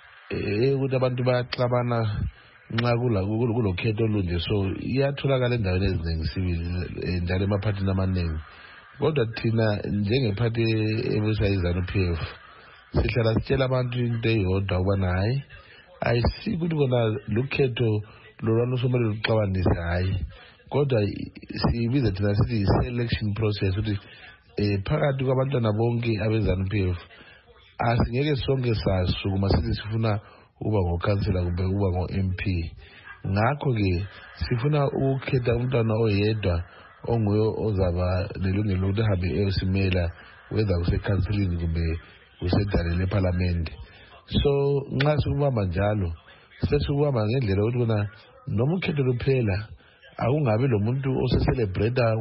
eh ukuthi abantu bayaxabana nxa kula kulokhetho olunje so iyatholakala endaweni eziningi sibili njalo emaphathini amaningi kodwa thina njengephathi ebusayiza no P F sihlala sitshela abantu into eyodwa ukubana hayi ayisikuthi kona lokhetho lolwano somele luxabanise hayi kodwa sibiza thina sithi selection process ukuthi eh phakathi kwabantwana bonke abenza no P F asingeke sonke sasukuma sithi sifuna uba ngokhansela kumbe uba ngo-M P. Ngakho ke sifuna ukukhetha umntwana oyedwa onguye ozaba nelungelo lokuthi ahambe eyosimela whether kusekhanselini kumbe kusedale leparlamente. So nxa sikubamba njalo sesikubamba ngendlela yokuthi kona noma ukhetho luphela akungabi lo muntu osecelebrata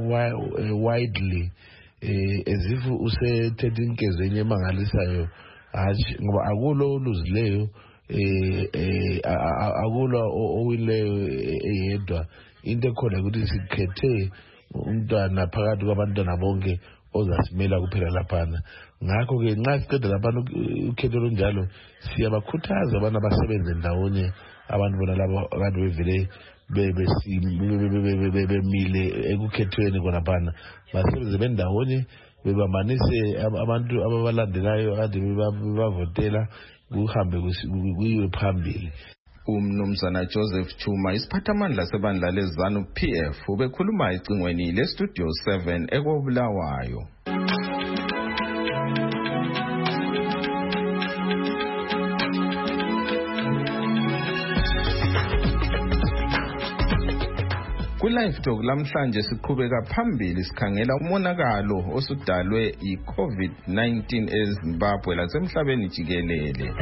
widely as if usethethe inkezo enye emangalisayo hayi ngoba akulo oluzileyo eh eh akulo owileyo eyedwa into ekhona ukuthi sikhethe umntwana phakathi kwabantwana bonke ozasimela kuphela laphana. Ngakho ke nxa siqeda lapha ukhetho lonjalo siyabakhuthaza abantu abasebenze ndawonye abantu bona labo abantu bevele bebemile ekukhethweni khonaphana basebenze bendawonye bebamanise abantu ababalandelayo ade bebavotela kuhambe kuyiwe phambili. Umnumzana Joseph Chuma isiphathamandla sebandla leZanu P F ubekhuluma ecingweni lestudio seven ekobulawayo. Ku-Live Talk lamhlanje siqhubeka phambili sikhangela umonakalo osudalwe yi-COVID nineteen eZimbabwe lasemhlabeni jikelele.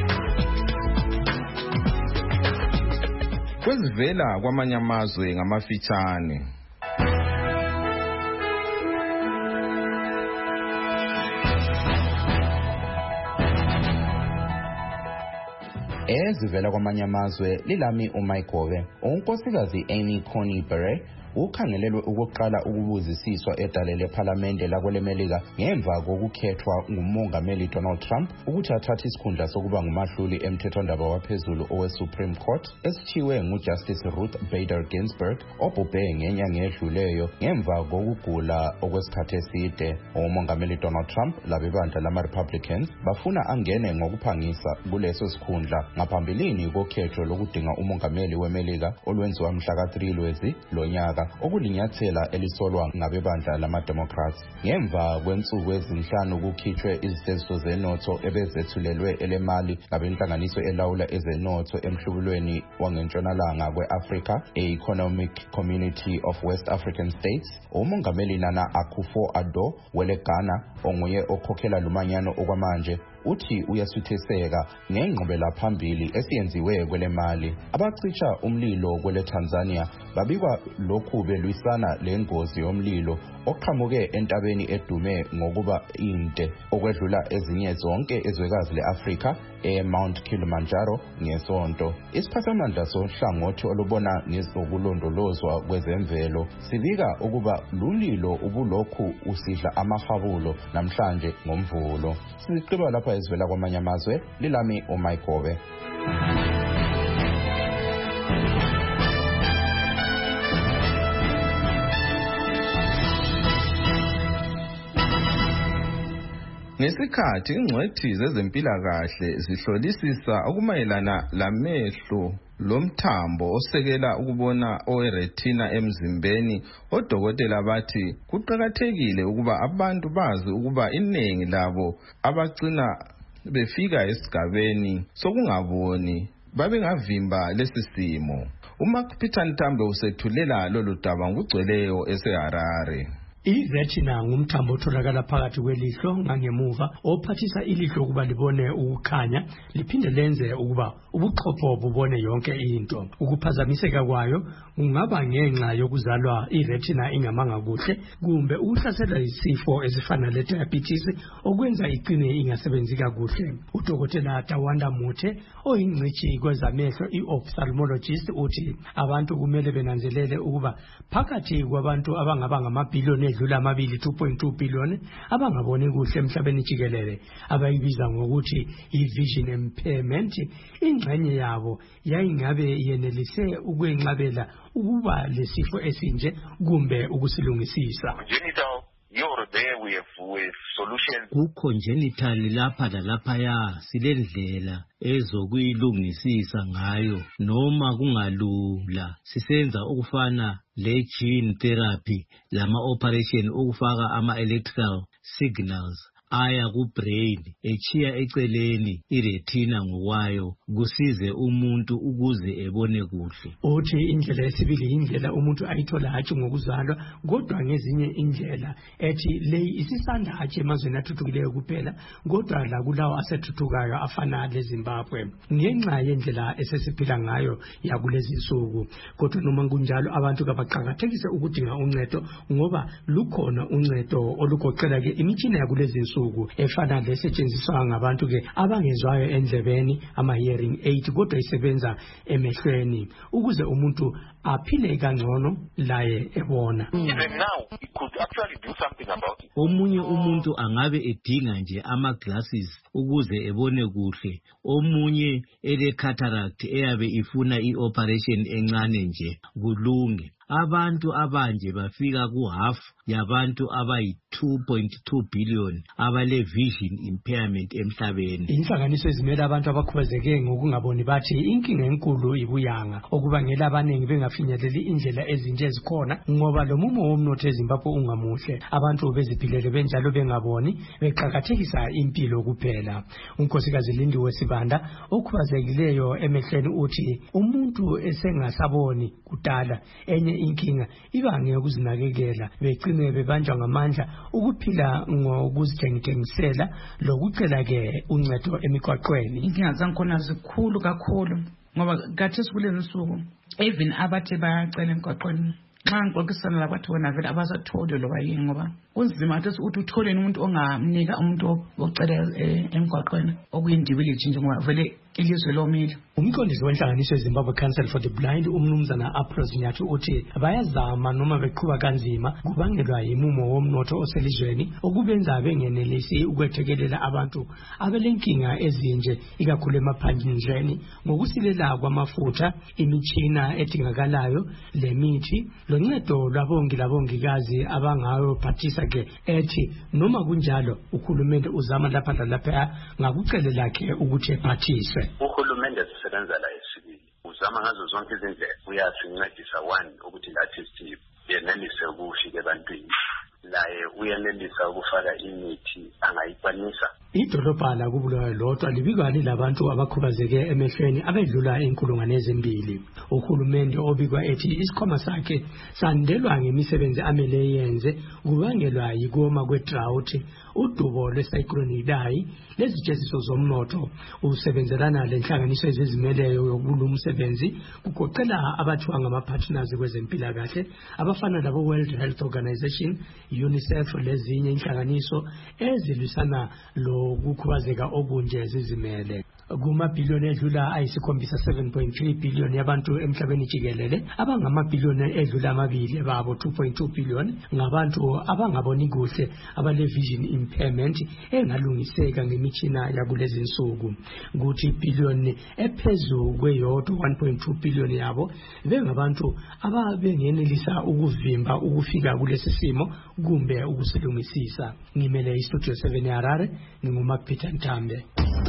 Kwezivela kwamanye amazwe ngamafitshane. Ezivela kwamanye amazwe lilami uMayigobe. Unkosikazi Amy Coney Barrett ukhangelelwe ukuqala ukubuzisiswa edale lePhalamende lakwelemelika ngemva kokukhethwa ngumongameli Donald Trump ukuthi athathe isikhundla sokuba ngumahluli emthethwandaba waphezulu owe-Supreme Court esithiwe nguJustice Ruth Bader Ginsburg obhubhe ngenyanga edluleyo ngemva kokugula okwesikhathi eside. Umongameli Donald Trump labebandla lama-Republicans bafuna angene ngokuphangisa kuleso sikhundla ngaphambilini kokhetho lokudinga umongameli wemelika olwenziwa mhla ka three Lwezi lonyaka okulinyathela elisolwa ngabebandla lama-Democrats. Ngemva kwensuku ezinhlanu kukhitshwe iziteziso zenotho ebezethulelwe elemali ngabenhlanganiso elawula ezenotho emhlubulweni wangentshonalanga kwe-Africa e-Economic Community of West African States, umongameli Nana Akufo-Addo weleGhana onguye okhokhela lumanyano okwamanje uthi uyasutheseka ngengqubela phambili esiyenziwe kwele mali. Abacisha umlilo kwele Tanzania babikwa lokhu belwisana lengozi yomlilo oqhamuke entabeni edume ngokuba inde okwedlula ezinye zonke ezwekazi leAfrika eMount Kilimanjaro ngesonto. Isiphathamandla sohlangothi olubona ngezokulondolozwa kwezemvelo sibika ukuba lulilo ubulokhu usidla amahabulo namhlanje ngomvulo. Siqhubeka lapha ezivela kwamanye amazwe lilami uMayigobe. Ngesikhathi ingcwethi zezempilakahle zihlolisisa okumayelana lamehlo lomthambo osekela ukubona oweretina emzimbeni, odokotela bathi kuqakathekile ukuba abantu bazi ukuba iningi labo abagcina befika esigabeni sokungaboni babengavimba lesi simo. uMark Peter Ntambe usethulela lolu daba ngugcweleyo eseHarare. I-retina ngumthambo otholakala phakathi kwelihlo ngangemuva ophathisa ilihlo ukuba libone ukukhanya liphinde lenze ukuba ubuchopho bubone yonke into. Ukuphazamiseka kwayo kungaba ngenxa yokuzalwa i-retina ingamanga kuhle kumbe ukuhlaselwa isifo esifana le-diabetes okwenza iqine ingasebenzi kakuhle. Udokotela Tawanda Muthe oyingcitshi kwezamehlo i-ophthalmologist uthi abantu kumele benanzelele ukuba phakathi kwabantu abangaba ngamabhiliyoni edlula amabili two point two billion abangaboni kuhle emhlabeni jikelele abayibiza ngokuthi i-vision impairment, ingxenye yabo yayingabe yenelise ukwenqabela ukuba lesifo esinje kumbe ukusilungisisa. Ku-congenital lapha lalaphaya silendlela ezokuyilungisisa ngayo noma kungalula sisenza ukufana le-gene therapy lama-operation ukufaka ama-electrical signals aya ku-brain echiya eceleni iretina ngokwayo kusize umuntu ukuze ebone kuhle. Uthi indlela yesibili indlela umuntu ayithola hatshi ngokuzalwa kodwa ngezinye indlela ethi leyi isisanda hatshi emazweni athuthukileyo kuphela kodwa la kulawo asethuthukwayo afana leZimbabwe ngenxa yendlela esesiphila ngayo yakulezi nsuku. Kodwa noma kunjalo abantu kabaqakathekise ukudinga uncedo ngoba lukhona uncedo olugoqela ke imitshina yakulezi nsuku efana lesetshenziswa ngabantu ke abangezwayo endlebeni ama-hearing aid kodwa isebenza emehlweni ukuze umuntu aphile kangcono laye ebona. Omunye umuntu angabe edinga nje ama-glasses ukuze ebone kuhle, omunye ele-cataract eyabe ifuna i-operation encane nje kulunge. Abantu abanje bafika ku-half yabantu abayi two point two billion abale vision impairment emhlabeni. Inhlanganiso ezimele abantu abakhubazeke ngokungaboni bathi inkinga enkulu ibuyanga okubangela abaningi bengafinyeleli indlela ezinje ezikhona ngoba lo mumo womnotho eZimbabwe ungamuhle. Abantu beziphilele benjalo bengaboni beqakathekisa impilo kuphela. Unkosikazi Lindiwe Sibanda okhubazekileyo emehlweni uthi umuntu esengasaboni kudala enye inkinga ibange ukuzinakekela begcine bebanjwa ngamandla ukuphila ngokuzithengisela lokucela ke uncedo emikwaqweni. Inkinga zankhona zikhulu kakhulu ngoba kathesi kulezi nsuku even abathe bayacela emgwaqweni nxa ngixoxisana labathi wena vele abasathole loba yini ngoba kunzima kathesi ukuthi uthole umuntu ongamnika umuntu ocela emgwaqweni okuyindibility nje ngoba vele ilizwe lomile. Umqondisi wenhlanganiso yeZimbabwe Council for the Blind umnumzana Apros Nyathi uthi bayazama noma beqhuba kanzima kubangelwa yimumo womnotho oselizweni okubenza bengenelisi ukwethekelela abantu abelenkinga ezinje ikakhulu emaphandleni ngokusilela kwamafutha, imitshina edingakalayo, lemithi loncedo lwabongi labongikazi abangayo phathisa ke ethi noma kunjalo uhulumende uzama lapha lapha ngakucele lakhe ukuthi ephathise. Uhulumende sisebenza la esibili uzama ngazo zonke izindlela uyasincedisa one ukuthi lathi sithi yenelise ukufika ebantwini laye uyenelisa ukufaka imithi angayikwanisa. Idolobha la kuBulawayo lodwa libikwa lilabantu abakhubazeke emehlweni abedlula inkulungwane ezimbili. Uhulumende obikwa ethi isikhwama sakhe sandelwa ngemisebenzi amele yenze kubangelwa yikoma kwe-drought, udubo lwecyclone Idai, lezijeziso zomnotho. Usebenzelana lenhlanganiso ezizimeleyo yokulumsebenzi kugoqela abathiwa ngama-partners kwezempilakahle abafana labo World Health Organization, UNICEF lezinye inhlanganiso ezilwisana lo ukukhubazeka okunje zizimele. kumabhiliyoni edlula ayisikhombisa seven point three billion yabantu emhlabeni jikelele, abangamabhiliyoni edlula amabili babo two point two billion ngabantu abangaboni kuhle abale vision impairment engalungiseka ngemitshina yakulezi insuku, kuthi ibhiliyoni ephezulu kweyodwa one point two billion yabo bengabantu ababengenelisa ukuvimba ukufika kulesi simo kumbe ukusilungisisa. Ngimele iStudio seven Harare, nginguma Peter Ntambe.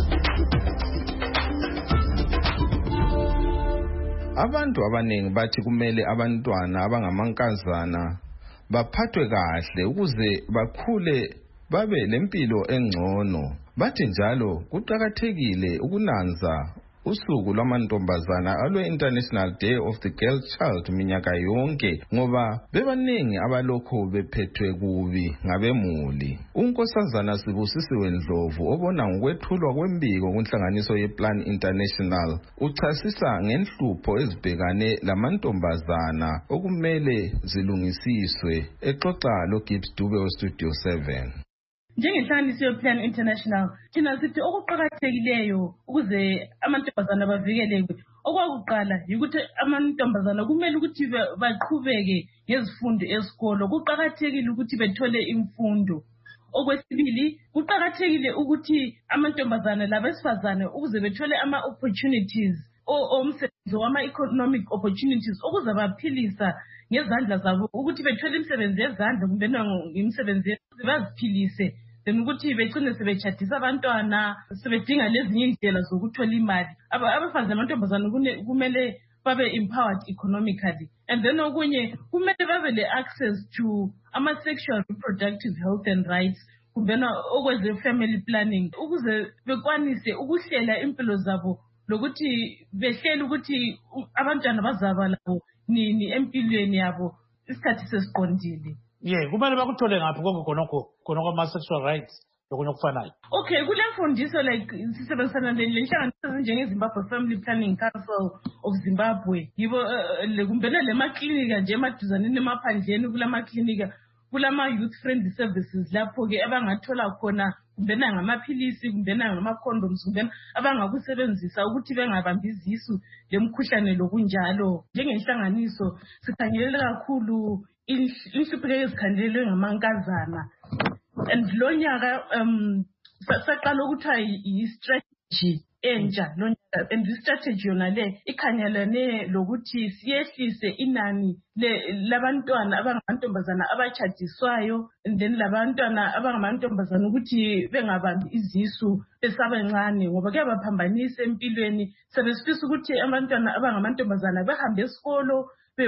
Abantu abaningi bathi kumele abantwana abangamankazana baphathwe kahle ukuze bakhule babe lempilo engcono. Bathi njalo kuqakathekile ukunanza usuku lwamantombazana alwe International Day of the Girl Child minyaka yonke ngoba bebaningi abalokho bephethwe kubi ngabemuli. Unkosazana Sibusisiwe Ndlovu obona ngokwethulwa kwembiko kunhlanganiso yePlan International uchasisa ngenhlupho ezibhekane lamantombazana okumele zilungisiswe. Exoxa lo Gibbs Dube we Studio seven. Njengenhlanganiso yePlan International thina sithi okuqhakathekileyo ukuze amantombazana bavikeleke, okwakuqala ukuthi amantombazana kumele ukuthi baqhubeke ngezifundo esikolo, kuqhakathekile ukuthi bethole imfundo. Okwesibili kuqhakathekile ukuthi amantombazana labesifazane ukuze bethole ama opportunities omsebenzi wama economic opportunities ukuze baphilisa ngezandla zabo, ukuthi bethole imisebenzi yezandla kumbe imisebenzi baziphilise, then ukuthi begcine sebetshadisa abantwana sebedinga lezinye indlela zokuthola imali. Abafazi amantombazana kumele babe empowered economically, and then okunye kumele babe le access to ama sexual reproductive health and rights kumbe okweze family planning ukuze bekwanise ukuhlela impilo zabo lokuthi behlele ukuthi abantwana bazaba labo nini empilweni yabo isikhathi sesiqondile. Yeah, kumele bakuthole ngaphi konke khonokho khonokho ama sexual rights lokunye okufanayo. Okay, kule mfundiso like sisebenzisana lenhlanganiso ezinjenge Zimbabwe Family Planning Council of Zimbabwe. Yibo kumbena le maklinika nje emaduzaneni emaphandleni kulama klinika kulama youth friendly services lapho ke abangathola khona kumbena ngamaphilisi kumbena ngama condoms kumbena abangakusebenzisa ukuthi bengabambi izisu lemkhuhlane lokunjalo. Njengenhlanganiso sikhangelela kakhulu inhlupho ezikhandelwe ngamankazana, and lo nyaka um saqala ukuthi yi strategy entsha lo nyaka, and the strategy yona le ikhangelane lokuthi siyehlise inani labantwana abangamantombazana abachadiswayo, and then labantwana abangamantombazana ukuthi bengabambi izisu besabancane ngoba kuyabaphambanisa empilweni. Sebesifisa ukuthi abantwana abangamantombazana behambe esikolo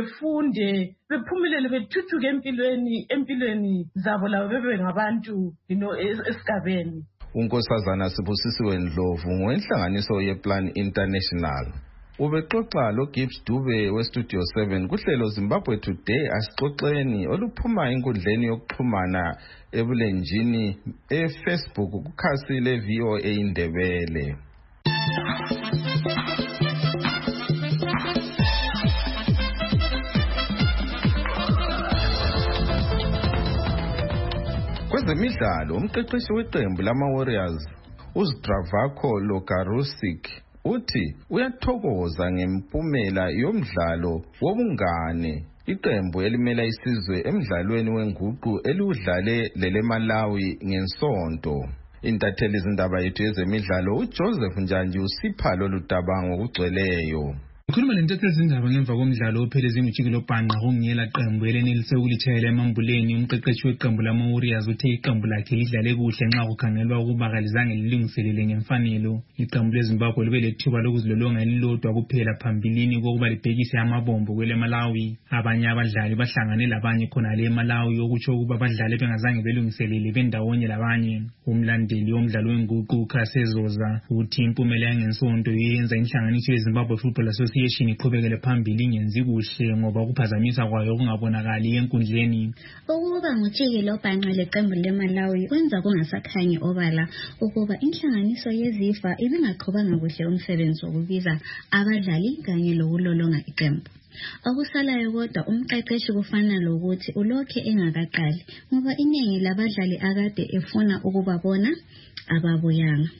befunde bephumelele bethuthuke empilweni empilweni zabo labo bebe ngabantu you know esigabeni. Unkosazana Sibusisiwe Ndlovu ngwenhlanganiso yePlan International. Ubexoxa lo Gibbs Dube we Studio seven kuhlelo Zimbabwe Today asixoxeni oluphuma enkundleni yokuxhumana ebulenjini eFacebook kukhasi le V O A Indebele. Kwezemidlalo umqeqeshi weqembu lama Warriors uZdravko Logarusic uthi uyathokoza ngempumela yomdlalo wobungane iqembu elimela isizwe emidlalweni wenguqu eliudlale lele Malawi ngensonto. Intatheli izindaba yethu yezemidlalo uJoseph Njanji usipha lolu daba ngokugcweleyo. Ukhuluma lentuthu ezindaba ngemva komdlalo opheleze ngijikelo bhanqa kungiyela qembu elenelise ukulitshayela emambuleni. Umqeqeshi weqembu lama Warriors uthe iqembu lakhe lidlale kuhle nxa kukhangelwa ukuba kalizange lilungiselele ngemfanelo. Iqembu leZimbabwe libe lethuba lokuzilolonga elilodwa kuphela phambilini kokuba libhekise amabombo kwele Malawi. Abanye abadlali bahlangane labanye khona le Malawi okutsho ukuba abadlali bengazange belungiselele bendawonye labanye. Umlandeli womdlalo wenguqu Khasezoza uthi impumela yangensonto yenza inhlanganiso yeZimbabwe Football Association iqhubekele phambili ingenzi kuhle ngoba kuphazamisa kwayo kungabonakali enkundleni. Ukuba ngujikelo bhanqa leqembu leMalawi kwenza kungasakhanyi obala ukuba inhlanganiso yezifa ibingaqhubanga kuhle umsebenzi wokubiza abadlali kanye lokulolonga iqembu. Okusalayo kodwa umqeqeshi kufana lokuthi ulokhe engakaqali ngoba iningi labadlali akade efuna ukubabona ababuyanga.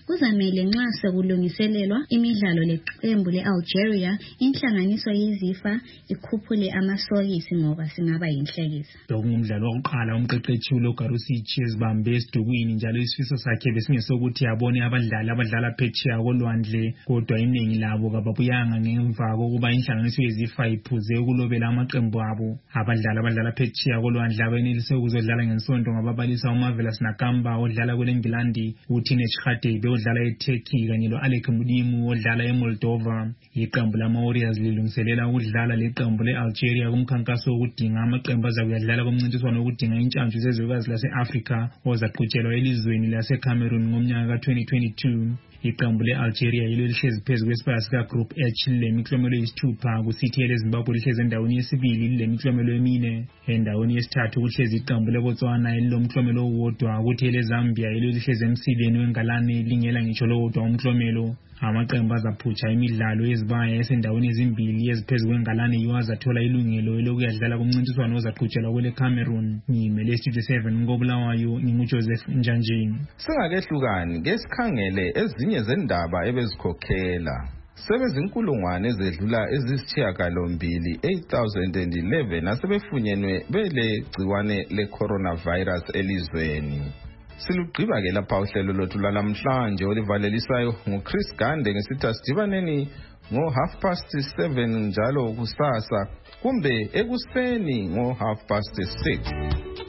kuzamele nxa sekulungiselelwa imidlalo leqembu le-Algeria inhlanganiso yezifa ikhuphule amasokisi ngoba singaba yinhlekisa. Ngumdlalo wokuqala umqeqeshi uLogarusich ezibambe esidukwini njalo isifiso sakhe besingesokuthi abone abadlali abadlala phetsheya kolwandle, kodwa iningi labo kababuyanga ngemva kokuba inhlanganiso yezifa iphuze ukulobela amaqembu abo. Abadlali abadlala phetsheya kolwandle abenelise ukuzodlala ngensonto ngababalisa uMarvelous Nakamba odlala kwelengilandi, uTinesh Khadebe odlala eTurkey kanye lo-Alec Mudimu odlala eMoldova. Iqembu lama-Warriors lilungiselela ukudlala leqembu le-Algeria kumkhankaso wokudinga amaqembu azakuyadlala kumncintiswano wokudinga intshantshu zezwekazi lase-Afrika ozaqhutshelwa elizweni lase-Cameroon ngomnyaka ka-twenty twenty-two. Iqembu le-Algeria yilo lihlezi phezu kwesibaya sika-Group H lilemiklomelo eyisithupha, kusithi ele-Zimbabwe lihlezi endaweni yesibili lilemiklomelo emine. Endaweni yesithathu kuhlezi iqembu le-Botswana elilomklomelo owodwa, kuthi ele-Zambia yilo lihlezi emsileni wengalane lingela ngitsho lowodwa umklomelo. Amaqembu azaphutsha imidlalo yezibaya esendaweni ezimbili eziphezu kwengalane yiwo azathola ilungelo lokuyadlala kumncintiswano ozaqhutshelwa kwele Cameroon. Ngimele Studio seven ngobulawayo nginguJoseph Njanjini. Singakehlukani ke sikhangele ezinye zendaba ebezikhokhela. Sebezinkulungwane ezedlula ezisithiyagalombili eight thousand eleven asebefunyenwe bele gciwane le-coronavirus elizweni. Silugqiba ke lapha uhlelo lothu lwalamhlanje olivalelisayo nguChris Gande ngesithi asidibaneni ngo half past seven njalo kusasa kumbe ekuseni ngo half past six.